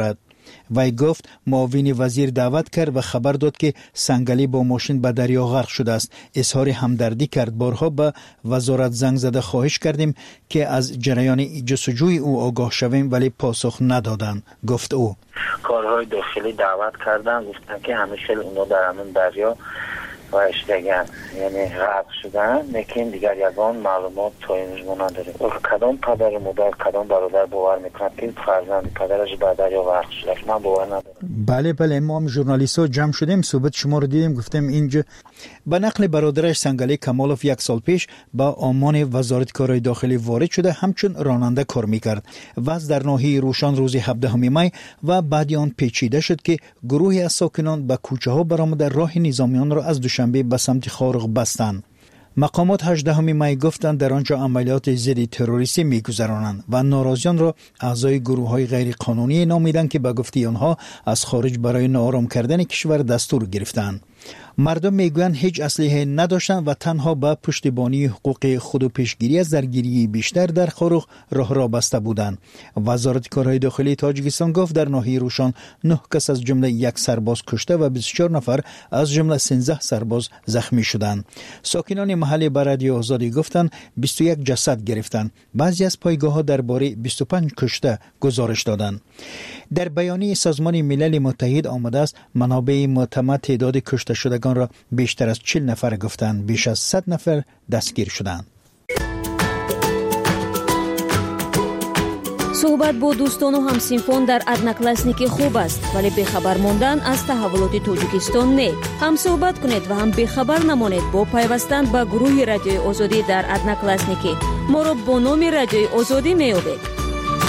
وی گفت معاون وزیر دعوت کرد و خبر داد که سنگلی با ماشین به دریا غرق شده است. اظهار همدردی کرد. بارها به وزارت زنگ زده خواهش کردیم که از جریان جستجوی او آگاه شویم ولی پاسخ ندادند. گفت او کارهای داخلی دعوت کردن، گفتن که همیشه اونا در همون دریا وایش دگن، یعنی غرق شدن، لیکن دیگر یگان معلومات تا اینجا ما نداریم. کدام پدر و مادر، کدام برادر باور میکنند که فرزند پدرش به دریا غرق شده؟ من باور ندارم. بله بله، ما هم ژورنالیست ها جمع شدیم، صحبت شما رو دیدیم، گفتیم اینجا. به نقل برادرش سنگلی کمالوف یک سال پیش با آمان وزارت کارهای داخلی وارد شده، همچون راننده کار میکرد. وضع در ناحیه روشان روز هفدهم می و بعد آن پیچیده شد که گروهی از ساکنان به کوچه ها برآمده راه نظامیان را از دوشنبه به سمت خارق بستند. مقامات هجدهم می گفتند در آنجا عملیات ضد تروریستی میگذرانند و ناراضیان را اعضای گروه های غیر قانونی نامیدند که به گفته آنها از خارج برای ناآرام کردن کشور دستور گرفتند. مردم میگویند هیچ اسلحه نداشتند و تنها به پشتیبانی حقوق خود و پیشگیری از درگیری بیشتر در خارق راه را بسته بودند. وزارت کارهای داخلی تاجیکستان گفت در ناحیه روشان نه کس از جمله یک سرباز کشته و بیست و چهار نفر از جمله سیزده سرباز زخمی شدند. ساکنان محلی به رادیو آزادی گفتند بیست و یک جسد گرفتند. بعضی از پایگاه‌ها درباره بیست و پنج کشته گزارش دادند. در بیانیه سازمان ملل متحد آمده است منابع معتمد تعداد کشته شدگان را بیشتر از چهل نفر گفتند. بیش از صد نفر دستگیر شدند. صحبت با دوستان و همسینفان در ادناکلاسنیکی خوب است، ولی بخبر ماندن از تحولات تاجیکستان نه. هم صحبت کنید و هم بخبر نمانید با پیوستن به گروه رادیوی آزادی در ادناکلاسنیکی. ما را با نام رادیوی آزادی میابید.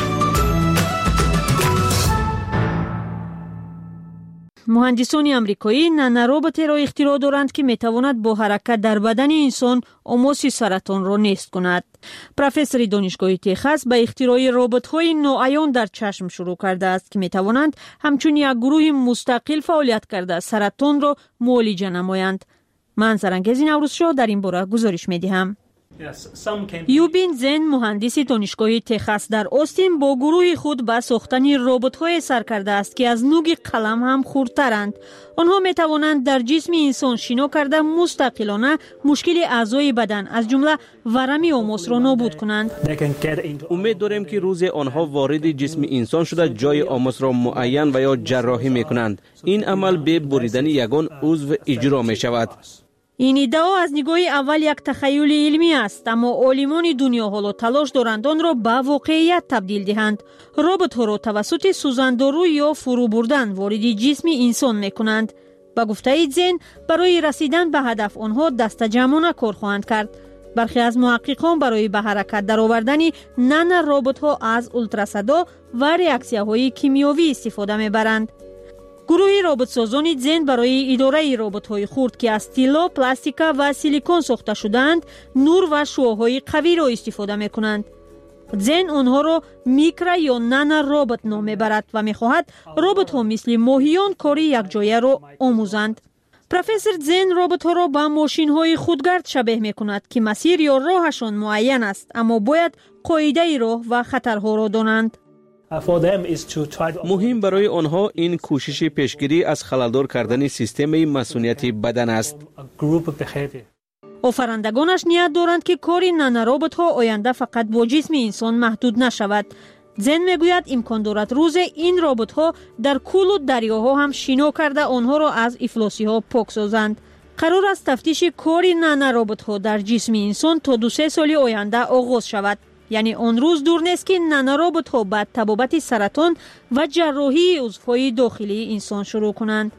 مهندسان آمریکایی نانoroبوتی را اختراع دارند که میتواند با حرکت در بدن انسان آماس سرطان را نیست کند. پروفسور دانشگاه تگزاس به اختراع ربات‌های نوعیان در چشم شروع کرده است که میتوانند همچون یک گروه مستقل فعالیت کرده سرطان را معالجه نمایند. من سرانگیز نوروزشاه در این باره گزارش میدهم. یوبین زن مهندس دانشگاه تگزاس در آستین با گروه خود به ساختن ربات‌های سر کرده است که از نوک قلم هم خردترند. آنها می توانند در جسم انسان شنا کرده مستقلانه مشکل اعضای بدن از جمله ورم آماس را نابود کنند. امید داریم که روز آنها وارد جسم انسان شده جای آماس را معین و یا جراحی می کنند. این عمل به بریدن یگان عضو اجرا می شود. این ادعا از نگاه اول یک تخیل علمی است، اما عالمان دنیا حالا تلاش دارند آن را به واقعیت تبدیل دهند. ربات‌ها را توسط سوزاندارو یا فرو بردن وارد جسم انسان میکنند. به گفته زن برای رسیدن به هدف آنها دست جمعانه کار خواهند کرد. برخی از محققان برای به حرکت درآوردن نان ربات‌ها از اولتراسدا و ریاکسیاهای کیمیایی استفاده میبرند. گروه ربات سازان زن برای اداره ربات‌های خرد که از طلا، پلاستیک و سیلیکون ساخته شدند، نور و شعاع‌های قوی را استفاده می‌کنند. زن آنها را میکرو یا نانو ربات نام می‌برد و می‌خواهد ربات‌ها مثل ماهیان کاری یکجایه را آموزند. پروفسور زن ربات‌ها را به ماشین‌های خودگرد شبیه می‌کند که مسیر یا راهشان معین است، اما باید قاعده راه و خطرها را دانند. مهم برای آنها این کوشش پیشگیری از خللدار کردن سیستم مسئولیت بدن است. آفرندگانش نیت دارند که کار نانوربات‌ها آینده فقط با جسم انسان محدود نشود. زن میگوید امکان دارد روز این ربات‌ها در کل و دریاها هم شنا کرده آنها را از افلاسی‌ها پاک سازند. قرار است تفتیش کار نانوربات‌ها در جسم انسان تا دو سه سال آینده آغاز شود. یعنی آن روز دور نیست که نانوربات‌ها با تبابت سرطان و جراحی عضوهای داخلی انسان شروع کنند.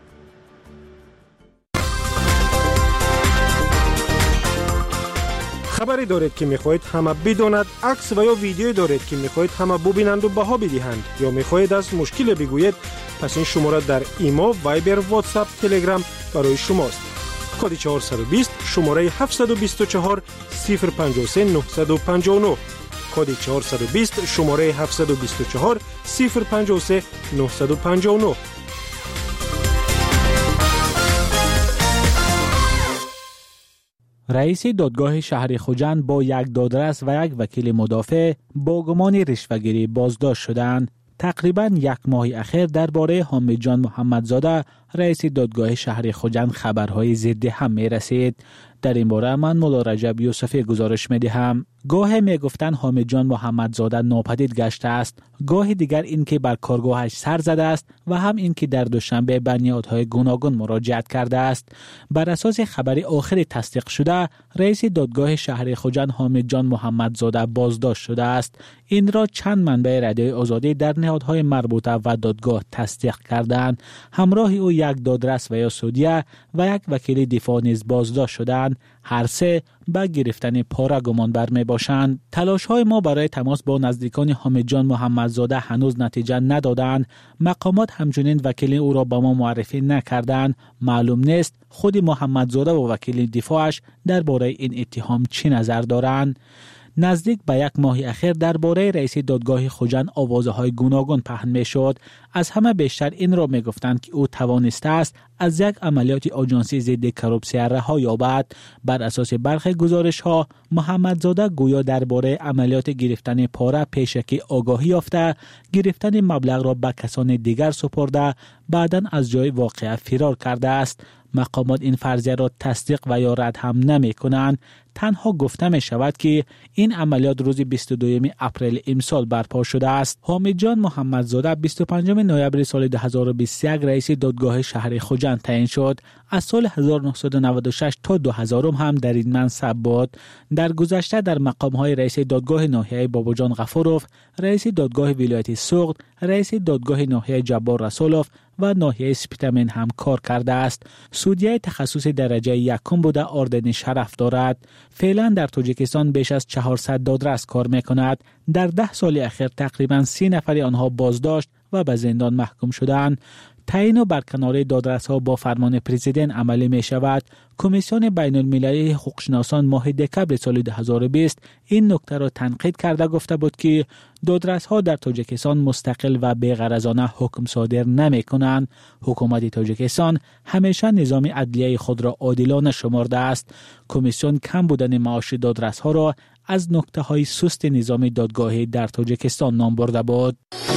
خبری دارید که میخواهید همه بداند، عکس و یا ویدیویی دارید که میخواهید همه ببینند و بها بدهند، یا میخواهید از مشکل بگویید، پس این شماره در ایما، وایبر، واتساپ، تلگرام برای شماست. کد چهارصد و بیست شماره هفتصد و بیست و چهار صفر پنجاه و سه نهصد و پنجاه و نه. کد چهارصد و بیست شماره هفتصد و بیست و چهار صفر پنجاه و سه نهصد و پنجاه و نه. رئیس دادگاه شهر خوجند با یک دادرس و یک وکیل مدافع با گمان رشوه‌گیری بازداشت شدند. تقریباً یک ماه اخیر درباره حامد جان محمدزاده رئیس دادگاه شهر خوجند خبرهای ضد هم می رسید. در این باره من مولا رجب یوسفی گزارش می دهم. گاه می گفتن حامد جان محمدزاده ناپدید گشته است، گاه دیگر این که بر کارگاهش سر زده است و هم این که در دوشنبه به نهادهای گوناگون مراجعت کرده است. بر اساس خبر آخری تصدیق شده، رئیس دادگاه شهر خوجند حامد جان محمدزاده بازداشت شده است. این را چند منبع رادیوی آزادی در نهادهای مربوطه و دادگاه تصدیق کردند. همراه او یک دادرس و یا سودیه و یک وکیل دفاع نیز بازداشت شدند. هر سه به گرفتن پاره گمان بر می باشند. تلاش های ما برای تماس با نزدیکان حامد جان محمدزاده هنوز نتیجه ندادند. مقامات همچنین وکیل او را به ما معرفی نکردند. معلوم نیست خود محمدزاده و وکیل دفاعش درباره این اتهام چی نظر دارند. نزدیک به یک ماه اخیر درباره رئیس دادگاه خوجند آوازهای گوناگون پهن می شد. از همه بیشتر این را می گفتند که او توانسته است از یک عملیات آژانسی ضد کروپسیون رها یابد. بر اساس برخی گزارش ها محمدزاده گویا درباره عملیات گرفتن پاره پیشکی آگاهی یافته، گرفتن مبلغ را به کسان دیگر سپرده، بعداً از جای واقعه فرار کرده است. مقامات این فرضیه را تصدیق و یا رد هم نمی کنند. تنها گفته می شود که این عملیات روز بیست و دوم اپریل امسال برپا شده است. حامد جان محمدزاده بیست و پنجم نوامبر سال دو هزار و بیست و یک رئیس دادگاه شهر خوجند تعیین شد. از سال هزار و نهصد و نود و شش تا دو هزار هم در این منصب بود. در گذشته در مقام‌های رئیس دادگاه ناحیه باباجان غفوروف، رئیس دادگاه ولایت سوغد، رئیس دادگاه ناحیه جبار رسولوف و ناحیه سپیتامین هم کار کرده است. سودیه تخصص درجه یکم بوده اردن شرف دارد. فعلا در تاجیکستان بیش از چهارصد دادرس کار میکند. در ده سال اخیر تقریبا سی نفر آنها بازداشت و به زندان محکوم شدند. تعیین و برکناری دادرس ها با فرمان پرزیدنت عملی می شود. کمیسیون بین المللی حقوقشناسان ماه دکبر سال دو هزار و بیست این نکته را تنقید کرده گفته بود که دادرس ها در تاجیکستان مستقل و بی‌غرضانه حکم صادر نمی کنند. حکومت تاجیکستان همیشه نظام عدلیه خود را عادلانه شمرده است. کمیسیون کم بودن معاش دادرس ها را از نکته های سست نظام دادگاهی در تاجیکستان نام برده بود.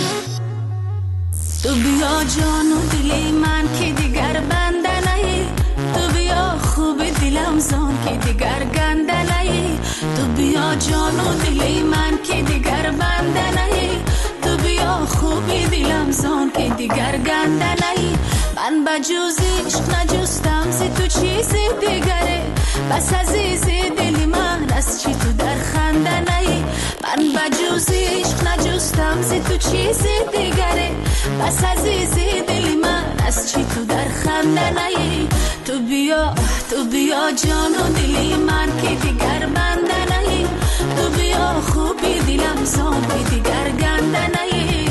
تو بیا جان و دلی من که دیگر بنده نهی، تو بیا خوب دلم زان که دیگر گنده نهی، تو بیا جان و دلی من که دیگر بنده نهی، تو بیا خوب دلم زان که دیگر گنده نهی. من به جز عشق نجستم ز تو چیزی دیگره، بس عزیز دلی من از چی تو در خنده نهی. من به جز عشق نجستم ز تو چیزی دیگره، بس عزیز دلی من از چی تو در خنده نهی. تو بیا تو بیا جان و دلی من که دیگر بنده نهی، تو بیا خوبی دلم زان که دیگر گنده نهی.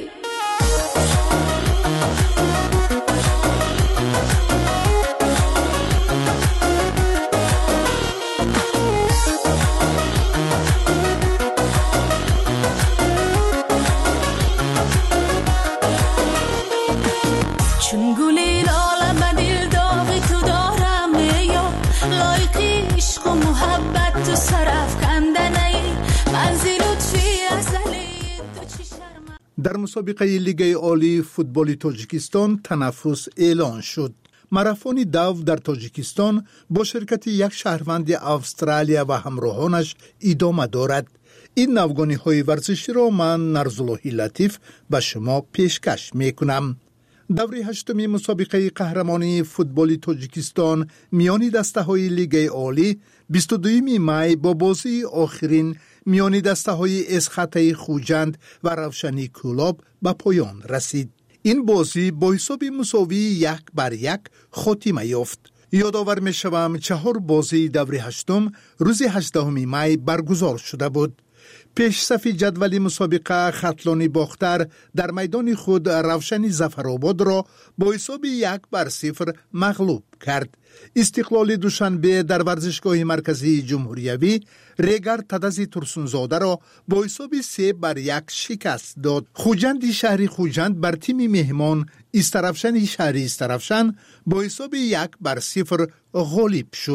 چون گلی لاله به دل داغی تو دارم یا لایقی عشق و محبت تو سرف کنده نی منزل لطفی ازلی تو چی شرم. در مسابقه لیگ عالی فوتبال تاجیکستان تنفس اعلان شد. ماراتون دو در تاجیکستان با شرکت یک شهروند استرالیا و همراهانش ادامه دارد. این نوگانی های ورزشی را من نرزاللهی لطیف به شما پیشکش می کنم. دوره هشتمی مسابقه قهرمانی فوتبال تاجیکستان میان دسته های لیگ عالی بیست و دوم می با بازی آخرین میان دسته های اسخطه خوجند و روشنی کلاب به پایان رسید. این بازی با حساب مساوی یک بر یک خاتمه یافت. یادآور می شوم چهار بازی دوره هشتم روز هجدهم می برگزار شده بود. پیش صف جدول مسابقه خطلانی باختر در میدان خود روشنی ظفرآباد را با حساب یک بر صفر مغلوب کرد. استقلال دوشنبه در ورزشگاه مرکزی جمهوریوی ریگر تدزی ترسونزاده را با حساب سه بر یک شکست داد. خوجند شهری خوجند بر تیم مهمان استرفشن شهری استرفشن با حساب یک بر صفر غالب شد.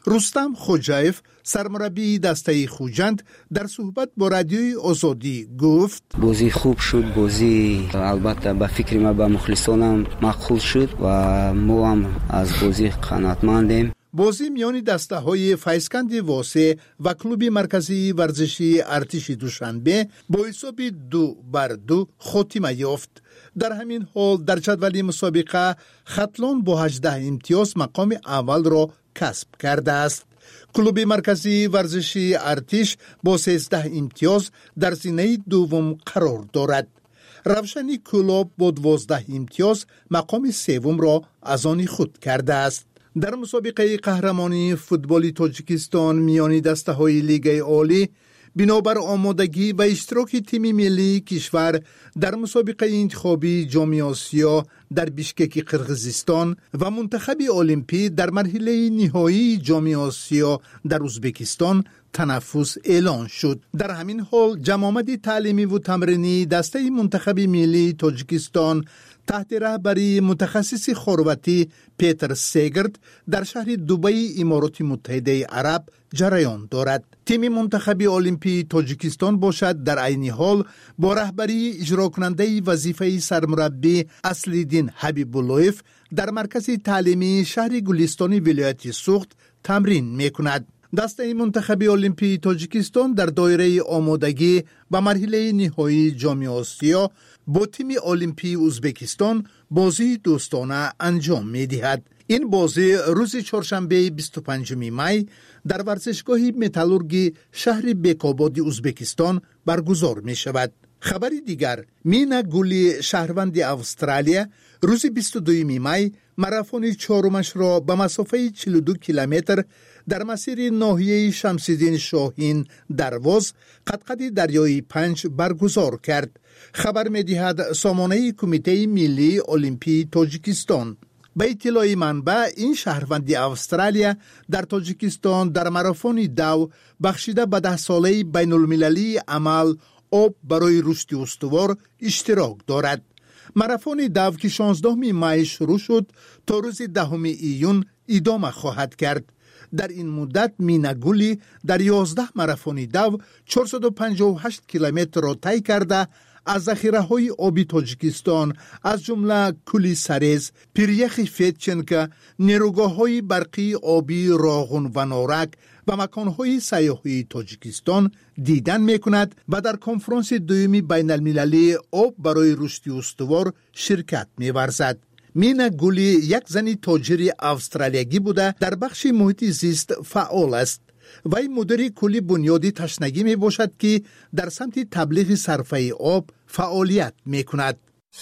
رستم خوجایف سرمربی دسته خوجند در صحبت با رادیوی آزادی گفت بازی خوب شد، بازی البته به فکر ما به مخلصانم مقبول شد و ما هم از بازی قناعتمندیم. بازی میان دسته های فیضکند واسه و کلوب مرکزی ورزشی ارتش دوشنبه با حساب دو بر دو خاتمه یافت. در همین حال در جدول مسابقه ختلان با هجده امتیاز مقام اول را کسب کرده است. کلوب مرکزی ورزشی ارتش با سیزده امتیاز در زینه دوم قرار دارد. روشنی کلوب با دوازده امتیاز مقام سوم را از آن خود کرده است. در مسابقه قهرمانی فوتبال تاجیکستان میان دسته های لیگ عالی بنابر آمادگی و اشتراک تیم ملی کشور در مسابقه انتخابی جام آسیا در بیشکک قرقیزستان و منتخب المپی در مرحله نهایی جام آسیا در ازبکستان تنفس اعلان شد. در همین حال جمع تعلیمی و تمرینی دسته منتخب ملی تاجیکستان تحت رهبری متخصص خرواتی پیتر سیگرد در شهر دبی امارات متحده عرب جریان دارد. تیم منتخب المپی تاجیکستان باشد در عین حال با رهبری اجرا کننده وظیفه سرمربی اصلیدین حبیب‌اللهیف در مرکز تعلیمی شهر گلستان ولایت سوخت تمرین می‌کند. دسته منتخب المپی تاجیکستان در دایره آمادگی به مرحله نهایی جام آسیا با تیم المپی ازبکستان بازی دوستانه انجام می‌دهد. این بازی روز چهارشنبه بیست و پنجم می در ورزشگاه متالورگی شهر بیکاباد ازبکستان برگزار می شود. خبری دیگر، مینا گولی شهروند استرالیا روز بیست و دوم می ماراتون چهارمش را به مسافه چهل و دو کیلومتر در مسیر ناحیه شمس‌الدین شاهین درواز قطقط دریای پنج برگزار کرد. خبر می‌دهد سامانه کمیته ملی المپی تاجیکستان. به اطلاع منبع این شهروند استرالیا در تاجیکستان در ماراتون دو بخشیده به ده ساله بین المللی عمل آب برای رشد استوار اشتراک دارد. ماراتون دو که شانزدهم می شروع شد تا روز دهم ایون ادامه خواهد کرد. در این مدت مینا گولی در یازده ماراتون دو چهارصد و پنجاه و هشت کیلومتر را طی کرده از ذخیره‌های آبی تاجیکستان از جمله کولی سرز، پیریخ فیتچنکا، نیروگاه‌های برقی آبی راغون و نارک و مکان‌های سیاحی تاجیکستان دیدن می‌کند و در کنفرانس دومی بین المللی آب برای رشد استوار شرکت می‌ورزد. مینا گولی یک زن تاجر استرالیایی بوده در بخش محیط زیست فعال است. وی مدیر کلی بنیادی تشنگی می باشد که در سمت تبلیغ صرفه آب فعالیت می کند.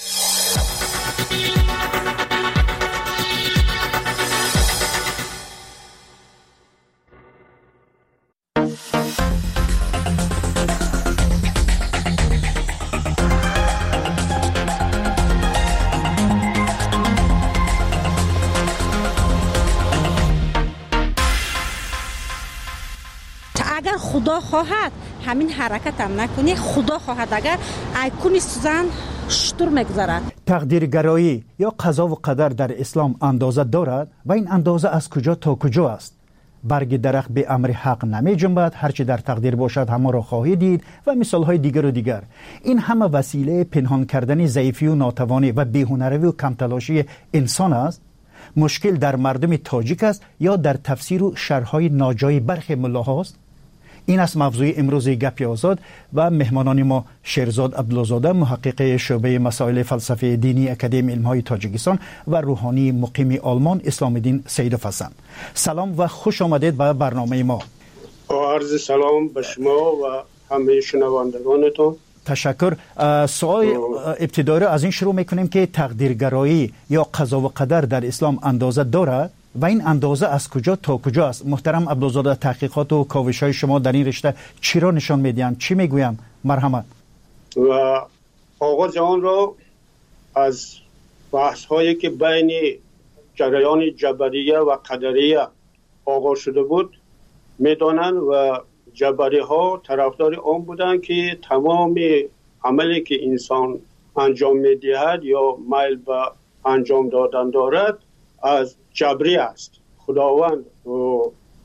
خدا خواهد همین حرکت هم نکنی، خدا خواهد اگر ایکون سوزن شطور میگذارد. تقدیرگرایی یا قضا و قدر در اسلام اندازه دارد و این اندازه از کجا تا کجا است؟ برگ درخت به امر حق نمی جنبد، هرچی در تقدیر باشد همه را خواهی دید و مثالهای دیگر و دیگر. این همه وسیله پنهان کردن ضعیفی و ناتوانی و بی‌هنری و کمتلاشی انسان است. مشکل در مردم تاجیک است یا در تفسیر و شرح‌های ناجای برخی ملاهاست؟ این است موضوع امروز گپ آزاد و مهمانان ما شیرزاد عبدالله‌زاده محقق شعبه مسائل فلسفه دینی اکادمی علم‌های تاجیکستان و روحانی مقیم آلمان اسلام الدین سیدوف هستند. سلام و خوش آمدید به برنامه ما. عرض سلام به شما و همه شنوندگانتون. تشکر. سوال ابتدایی را از این شروع میکنیم که تقدیرگرایی یا قضا و قدر در اسلام اندازه دارد و این اندازه از کجا تا کجا است؟ محترم عبدالله‌زاده، تحقیقات و کاوش‌های شما در این رشته چی را نشان میدهند؟ چی میگویم؟ مرحمت. و آغاز آن را از بحث هایی که بین جریان جبریه و قدریه آغاز شده بود میدانند و جبری ها طرفدار آن بودند که تمام عملی که انسان انجام میدهد یا میل به انجام دادن دارد از جبری است. خداوند و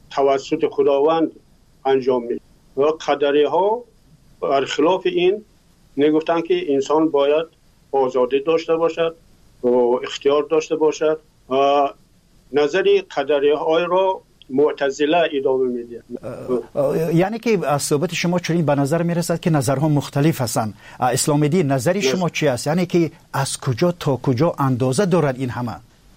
توسط خداوند انجام میشه و قدری ها برخلاف این نگفتن که انسان باید آزادی داشته باشد و اختیار داشته باشد و نظری قدری های را معتزله ادامه میده. یعنی که از صحبت شما چنین به نظر میرسد که نظرها مختلف هستند. اسلام دین نظری شما چی است؟ یعنی که از کجا تا کجا اندازه دارد این همه؟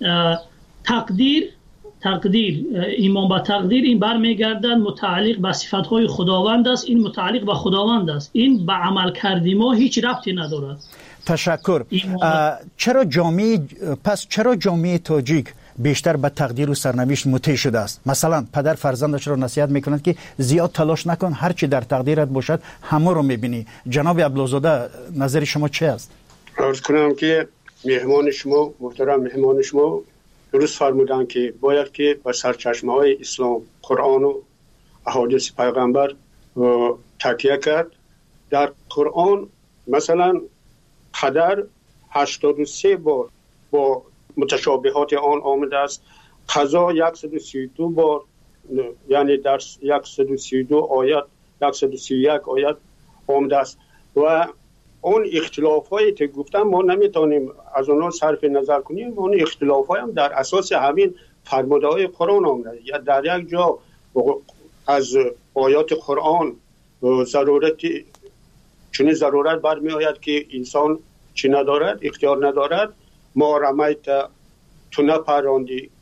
تقدیر تقدیر ایمان به تقدیر این برمیگردد متعلق به صفاتهای خداوند است. این متعلق به خداوند است. این به عمل کردی ما هیچ ربطی ندارد. تشکر. چرا جامعه پس چرا جامعه تاجیک بیشتر به تقدیر و سرنوشت مطیع شده است؟ مثلا پدر فرزندش را نصیحت میکنند که زیاد تلاش نکن، هر چی در تقدیرت باشد همه رو میبینی. جناب عبدالزاده نظر شما چه است؟ عرض کنم که مهمان شما محترم مهمان شما درست فرمودن که باید که به سرچشمه های اسلام، قرآن و احادیث پیغمبر تکیه کرد. در قرآن مثلا قدر هشتاد و سه بار با متشابهات آن آمده است. قضا صد و سی و دو بار، یعنی در صد و سی و دو آیت صد و سی و یک آیت آمده است و اون اختلاف هایی که گفتم ما نمیتونیم از اونها صرف نظر کنیم. اون اختلاف های هم در اساس همین فرموده های قرآن آمده. یا در یک جا از آیات قرآن ضرورت چنین ضرورت برمی آید که انسان چی ندارد، اختیار ندارد. ما رمیت تو نپراندی.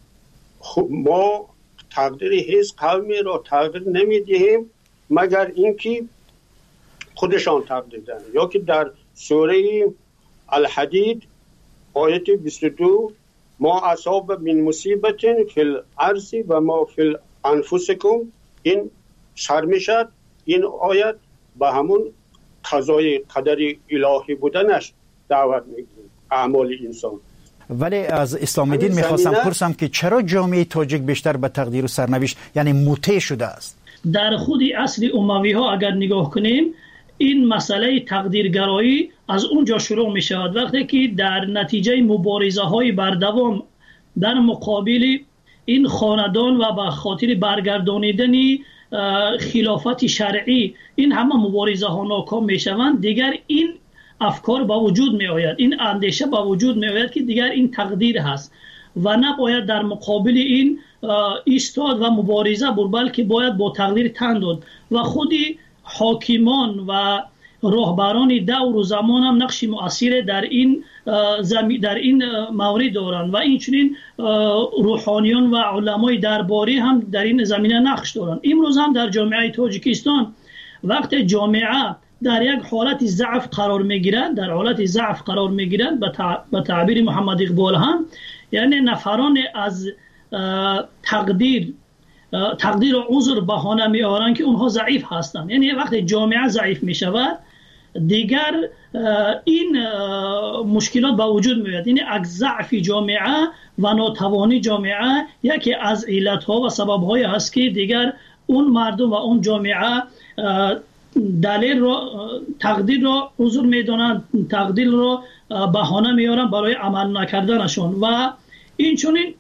ما تقدیر هیچ قومی را تقدیر نمیدهیم مگر اینکه خودشان تقدیر دهند. یا که در سوره الحدید آیت بیست و دو ما اصاب من مصیبت فی الارض و ما فی انفسکم، این سر میشد این آیت به همون قضای قدری الهی بودنش دعوت میگیره اعمال انسان. ولی از اسلام دین میخواستم پرسم که چرا جامعه تاجیک بیشتر به تقدیر و سرنوشت یعنی مطیع شده است؟ در خود اصل اموی ها اگر نگاه کنیم این مسئله تقدیرگرایی از اونجا شروع می شود. وقتی که در نتیجه مبارزه های بردوام در مقابل این خاندان و به خاطر برگردانیدن خلافت شرعی این همه مبارزه ها ناکام می شوند، دیگر این افکار با وجود می آید، این اندیشه با وجود می آید که دیگر این تقدیر هست و نباید در مقابل این ایستاد و مبارزه بود، بلکه باید با تقدیر تن داد. و خودی حاکمان و راهبران دور و زمان هم نقش مؤثر در این زمین در این مورد دارند و اینچنین روحانیان و علمای درباری هم در این زمینه نقش دارند. امروز هم در جامعه تاجیکستان وقتی جامعه در یک حالت ضعف قرار میگیرند در حالت ضعف قرار میگیرند به تعبیر محمد اقبال هم یعنی نفران از تقدیر تقدیر و عذر بهانه میآورند که اونها ضعیف هستند. یعنی وقتی جامعه ضعیف می شود دیگر این مشکلات به وجود میاد. یعنی از ضعف جامعه و ناتوانی جامعه یکی از علتها و سببهای هست که دیگر اون مردم و اون جامعه دلیل را تقدیر را عذر میدانند، تقدیر را بهانه میارند برای عمل نکردنشون. و این چنین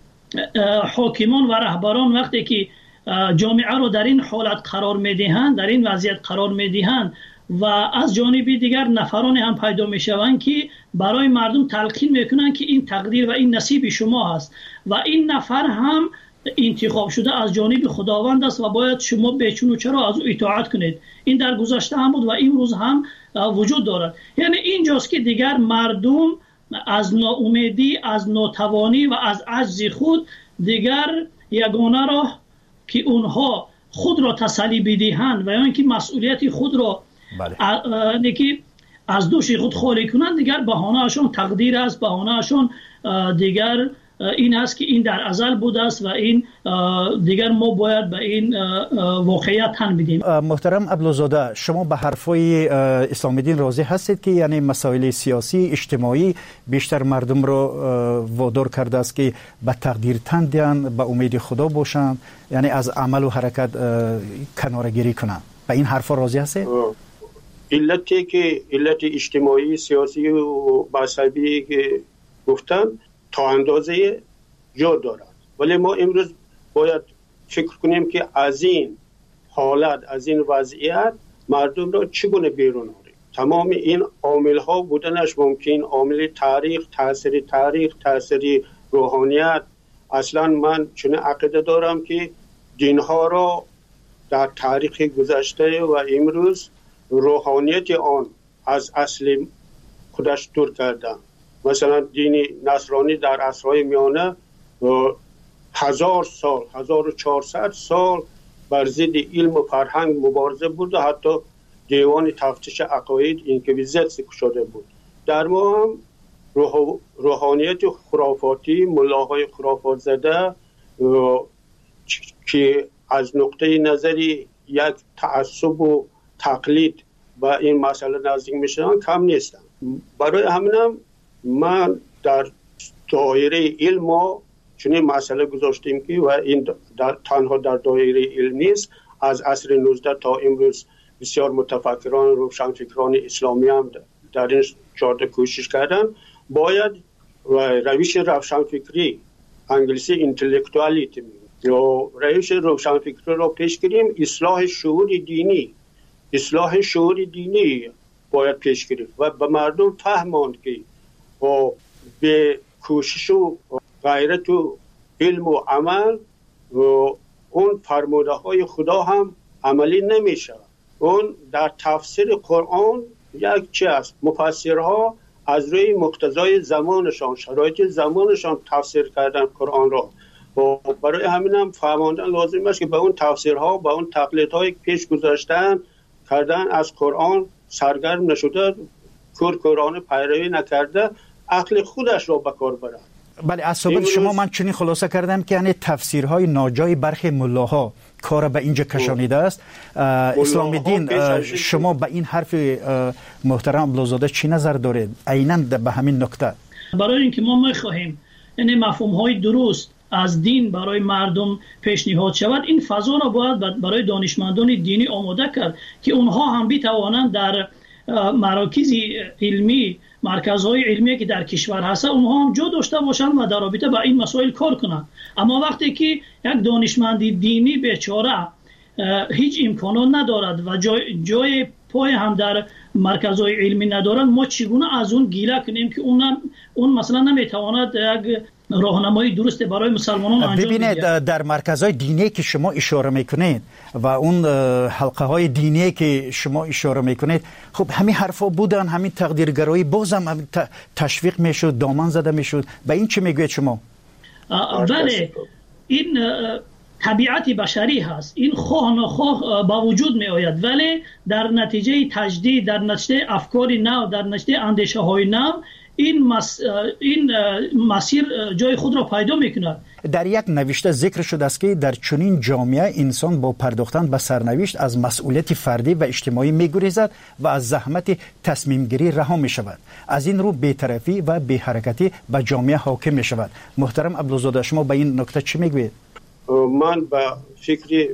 حاکمان و رهبران وقتی که جامعه رو در این حالت قرار میدهند، در این وضعیت قرار میدهند و از جانب دیگر نفران هم پیدا میشوند که برای مردم تلقین میکنند که این تقدیر و این نصیب شما هست و این نفر هم انتخاب شده از جانب خداوند است و باید شما بچون و چرا از او اطاعت کنید. این در گذشته هم بود و امروز هم وجود دارد. یعنی اینجاست که دیگر مردم از ناامیدی، از ناتوانی و از عجز خود دیگر یگانه راه که اونها خود را تسلی بدهند و یا اینکه مسئولیت خود را بله. که از دوش خود خالی کنند، دیگر بهانه‌شون تقدیر است، بهانه‌شون دیگر این است که این در ازل بوده است و این دیگر ما باید به این واقعیت تن بدیم. محترم عبدالزاده، شما به حرفای اسلام دین راضی هستید که یعنی مسائل سیاسی اجتماعی بیشتر مردم رو وادار کرده است که به تقدیر تن دهند، به امید خدا باشند، یعنی از عمل و حرکت کناره‌گیری کنند؟ به این حرفا راضی هستید؟ علتی که علت اجتماعی سیاسی و مذهبی که گفتم تا اندازه جا دارد، ولی ما امروز باید فکر کنیم که از این حالت، از این وضعیت مردم را چگونه بیرون آوریم. تمام این عامل ها بودنش ممکن، عامل تاریخ، تاثیر تاریخ، تاثیر روحانیت. اصلا من چون عقیده دارم که دین ها را در تاریخ گذشته و امروز روحانیت آن از اصل خودش دور کردن. مثلا دین نصرانی در عصرهای میانه هزار سال، هزار و چهارصد سال بر ضد علم و فرهنگ مبارزه بود و حتی دیوان تفتیش عقاید اینکویزیت شده بود. در ما هم روحانیت خرافاتی، ملاهای خرافات زده که از نقطه نظری یک تعصب و تقلید با این مسئله نزدیک میشن کم نیستن. برای همینم من در دایره علم چنین مسئله گذاشتیم که و این در تنها در دایره علم نیست، از عصر نوزده تا امروز بسیار متفکران روشنفکران اسلامی هم در این جاده کوشش کردن. باید روش روشنفکری، انگلیسی اینتלקچوالیتی یا روش روشنفکری را پیش گیریم. اصلاح شعور دینی، اصلاح شعور دینی باید پیش گرفت و به مردم فهماند که با به کوشش و غیرت و علم و عمل و اون فرموده های خدا هم عملی نمیشه. اون در تفسیر قرآن یک چی است، مفسرها از روی مقتضای زمانشان، شرایط زمانشان تفسیر کردن قرآن را و برای همین هم فهماندن لازم است که به اون تفسیرها، به اون تقلیدهای پیش گذاشتن کردن از قرآن سرگرم نشده، کورکورانه پیروی نکرده، عقل خودش را به کار برد. بله، از صحبت شما من چنین خلاصه کردم که یعنی تفسیرهای ناجای برخی ملاها کار به اینجا کشانیده است. اسلام دین، شما به این حرف محترم عبدالزاده چی نظر دارید عیناً به همین نکته؟ برای اینکه ما می‌خواهیم یعنی مفهوم‌های درست از دین برای مردم پیشنهاد شود، این فضا را باید برای دانشمندان دینی آماده کرد که اونها هم بتوانند در مراکز علمی، مرکزهای علمی که در کشور هست اونها هم جا داشته باشند و در رابطه با این مسائل کار کنند. اما وقتی که یک دانشمند دینی بیچاره هیچ امکانات ندارد و جای, جای پای هم در مرکزهای علمی ندارند، ما چگونه از اون گیله کنیم که اون اون مثلا نمیتواند یک راهنمایی درست برای مسلمانان انجام بده؟ ببینید، در مرکزهای دینی که شما اشاره میکنید و اون حلقه های دینی که شما اشاره میکنید، خب همین حرفا بودن، همین تقدیرگرایی بازم همین تشویق میشد، دامن زده میشد. به این چه میگوید شما؟ بله، این طبیعت بشری هست، این خواه نخواه با وجود می آید، ولی در نتیجه تجدید، در نتیجه افکار نو، در نتیجه اندیشه های نو این مس... این مسیر جای خود را پیدا میکند. در یک نوشته ذکر شده است که در چنین جامعه انسان با پرداختن به سرنوشت از مسئولیت فردی و اجتماعی میگریزد و از زحمت تصمیم گیری رها می شود. از این رو بی‌طرفی و بی‌حرکتی به جامعه حاکم می شود. محترم عبدالزاده، شما به این نکته چی میگوید؟ من به فکر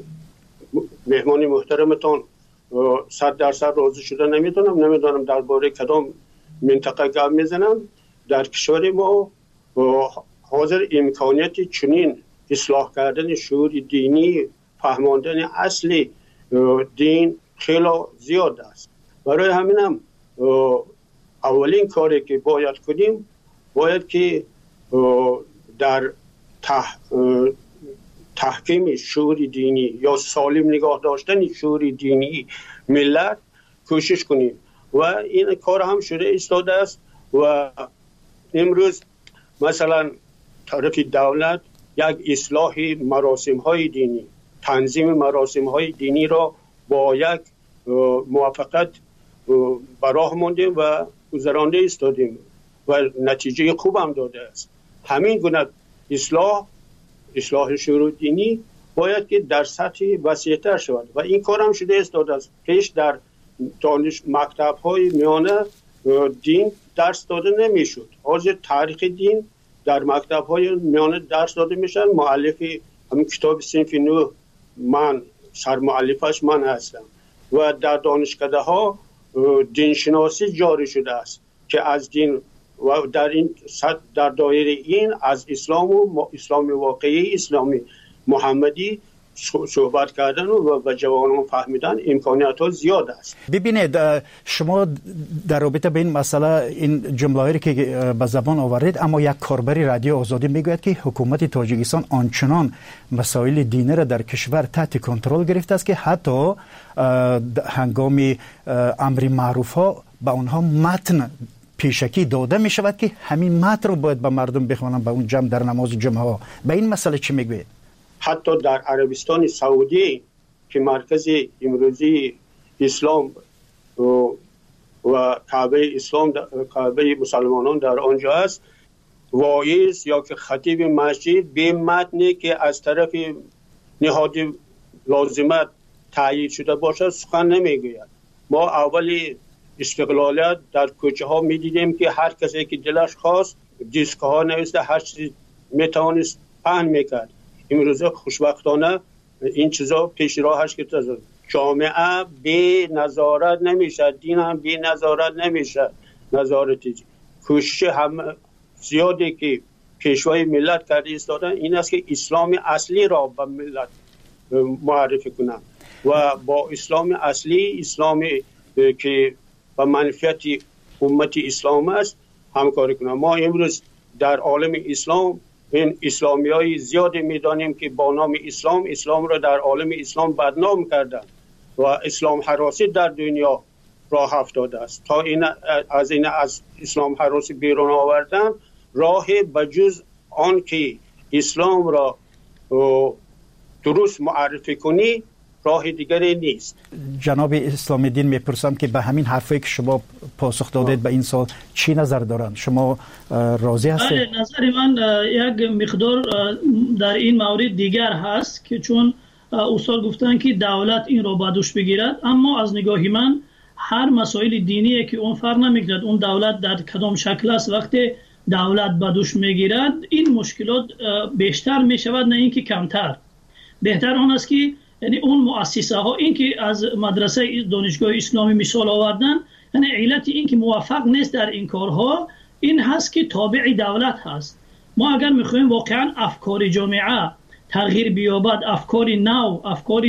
مهمان محترمتان صد درصد راضی شده نمیتونم. نمیدونم درباره کدام منطقه گپ میزنم. در کشور ما حاضر امکانیت چنین اصلاح کردن شعور دینی، فهماندن اصل دین خیلی زیاد است. برای همینم اولین کاری که باید کنیم باید که در تح... تحکیم شعور دینی یا سالم نگاه داشتن شعور دینی ملت کوشش کنیم و این کار هم شده ایستاده است و امروز مثلا طرف دولت یک اصلاح مراسم های دینی، تنظیم مراسم های دینی را با یک موافقت براه ماندیم و گذرانده ایستادیم و نتیجه خوب هم داده است. همین گونه اصلاح اصلاح شعور دینی باید که در سطح وسیع‌تر شود و این کار هم شده ایستاده است. پیش در دانش مکتب‌های میانه دین درس داده نمی‌شد. حاضر تاریخ دین در مکتب‌های میانه درس داده میشن. مؤلف همین کتاب صنف نو من سرمؤلفش من هستم و در دانشکده‌ها دینشناسی جاری شده است که از دین و در این در دایره این از اسلام و اسلام واقعی، اسلامی محمدی صحبت کردن و به جوانان فهمیدن امکانیت ها زیاد است. ببینید شما در رابطه به این مسئله این جمله‌ای که به زبان آورید، اما یک کاربر رادیو آزادی میگوید که حکومت تاجیکستان آنچنان مسائل دینی را در کشور تحت کنترل گرفته است که حتی هنگام امر معروف ها به اونها متن پیشکی داده می شود که همین متن رو باید به مردم بخوانند به اون جمع در نماز جمعه ها. به این مسئله چی میگوید؟ حتی در عربستان سعودی که مرکز امروزی اسلام و کعبه اسلام کعبه مسلمانان در آنجا است، واعظ یا که خطیب مسجد به متنی که از طرف نهاد لازمت تایید شده باشد سخن نمیگوید. ما اولی استقلالیت در کوچه ها می دیدیم که هر کسی که دلش خواست دیسک ها نوشته هر چیزی می توانست پهن میکرد. امروزه خوشبختانه این چیزا پیش راهش گرفته شد. جامعه بی نظارت نمیشه، دین هم بی نظارت نمیشه. نظارتی کوشش هم زیادی که پیشوای ملت کرده ایستادن این است که اسلام اصلی را به ملت معرفی کنند و با اسلام اصلی، اسلامی که به منفعت امت اسلام است همکاری کنند. ما امروز در عالم اسلام این اسلامی های زیادی میدانیم که با نام اسلام اسلام را در عالم اسلام بدنام کردند و اسلام هراسی در دنیا راه افتاده است. تا این از این از اسلام هراسی بیرون آوردن راه بجز آن که اسلام را درست معرفی کنی راه دیگری نیست. جناب اسلام الدین میپرسم که به همین حرفی که شما پاسخ دادید به این سال چی نظر دارند؟ شما راضی هستید؟ بله، نظر من یک مقدار در این مورد دیگر هست که چون استاد گفتن که دولت این را به دوش بگیرد، اما از نگاه من هر مسائل دینی که اون فرق نمیکند اون دولت در کدام شکل است، وقتی دولت به دوش میگیرد این مشکلات بیشتر میشود نه اینکه کمتر. بهتر آن است که یعنی اون مؤسسه ها این که از مدرسه دانشگاه اسلامی مثال آوردن، یعنی علت این که موفق نیست در این کارها این هست که تابع دولت هست. ما اگر میخوایم واقعا افکار جامعه تغییر بیابد، افکار نو افکار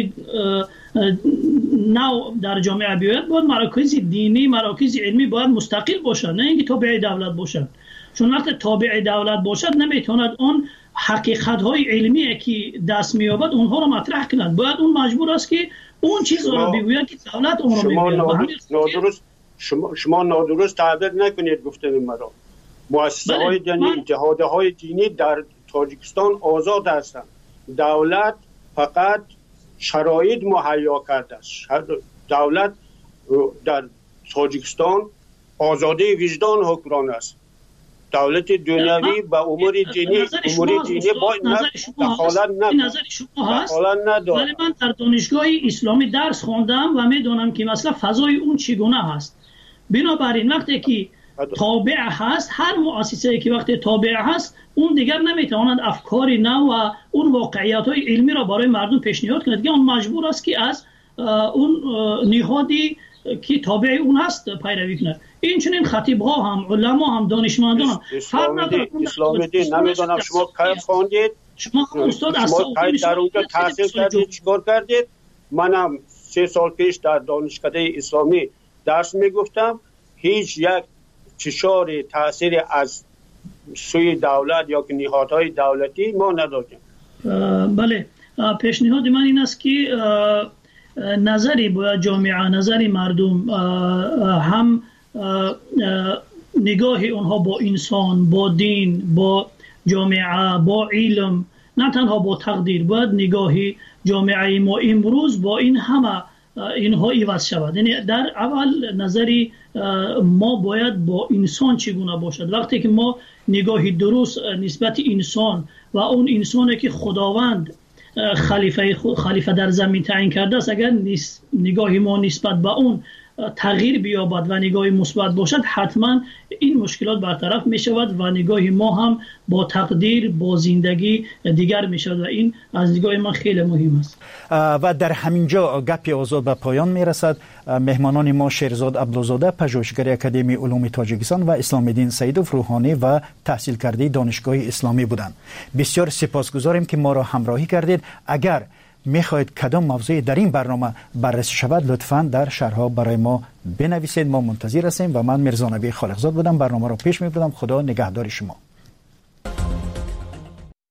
نو در جامعه بیاید، باید مراکز دینی مراکز علمی باید مستقل باشند نه اینکه تابع دولت باشند. چون وقتی تابع دولت باشد نمیتواند اون حقیقت های علمی که دست میابد اونها رو مطرح کند. باید اون مجبور است که اون چیز رو بگوید که دولت اون رو شما بگوید. نادرست شما شما نادرست تعبیر نکنید گفتن مرا. مؤسسه های دینی، اتحادیه های دینی در تاجیکستان آزاد هستند. دولت فقط شرایط مهیا کرده است. دولت در تاجیکستان آزادی وجدان حکمران است. دولت دنیوی به امور دینی امور دینی باید دخالت ندارد. ولی من در دانشگاه اسلامی درس خواندم و میدونم که مثلا فضای اون چگونه هست. بنابراین وقتی که تابع هست، هر مؤسسه‌ای که وقتی تابع هست اون دیگر نمیتواند افکار نو و اون واقعیت‌های علمی را برای مردم پیشنهاد کند که اون مجبور است که از اون نهادی که تابع اون هست پیروی کند. این چنین خطیب ها هم علما هم دانشمندان هم اسلام دین نمیدونم شما کی خواندید، شما استاد از سعودی در اونجا تحصیل کردید، چیکار کردید؟ منم سه سال پیش در دانشکده اسلامی درس میگفتم، هیچ یک فشار تاثیر از سوی دولت یا که نهادهای دولتی ما نداشتیم. بله، پیشنهاد من این است که نظری باید جامعه، نظری مردم هم نگاه اونها با انسان، با دین، با جامعه، با علم، نه تنها با تقدیر، باید نگاه جامعه ما امروز با این همه اینها عوض شود. یعنی در اول نظری ما باید با انسان چگونه باشد. وقتی که ما نگاهی درست نسبت انسان و اون انسانی که خداوند خلیفه خلیفه در زمین تعیین کرده است، اگر نگاه ما نسبت به اون تغییر بیابد و نگاه مثبت باشد، حتما این مشکلات برطرف می شود و نگاه ما هم با تقدیر، با زندگی دیگر می شود و این از نگاه من خیلی مهم است. و در همینجا گپ آزاد به پایان می رسد. مهمانان ما شیرزاد عبدالزاده، پژوهشگر اکادمی علوم تاجیکستان و اسلام الدین سیدوف، روحانی و تحصیل کرده دانشگاه اسلامی بودند. بسیار سپاسگزاریم که ما را همراهی کردید. اگر میخواهید کدام موضوعی در این برنامه بررسی شود لطفاً در شرح‌ها برای ما بنویسید. ما منتظر هستیم و من میرزا نبی خالقزاد بودم، برنامه رو پیش میبردم. خدا نگهدار شما.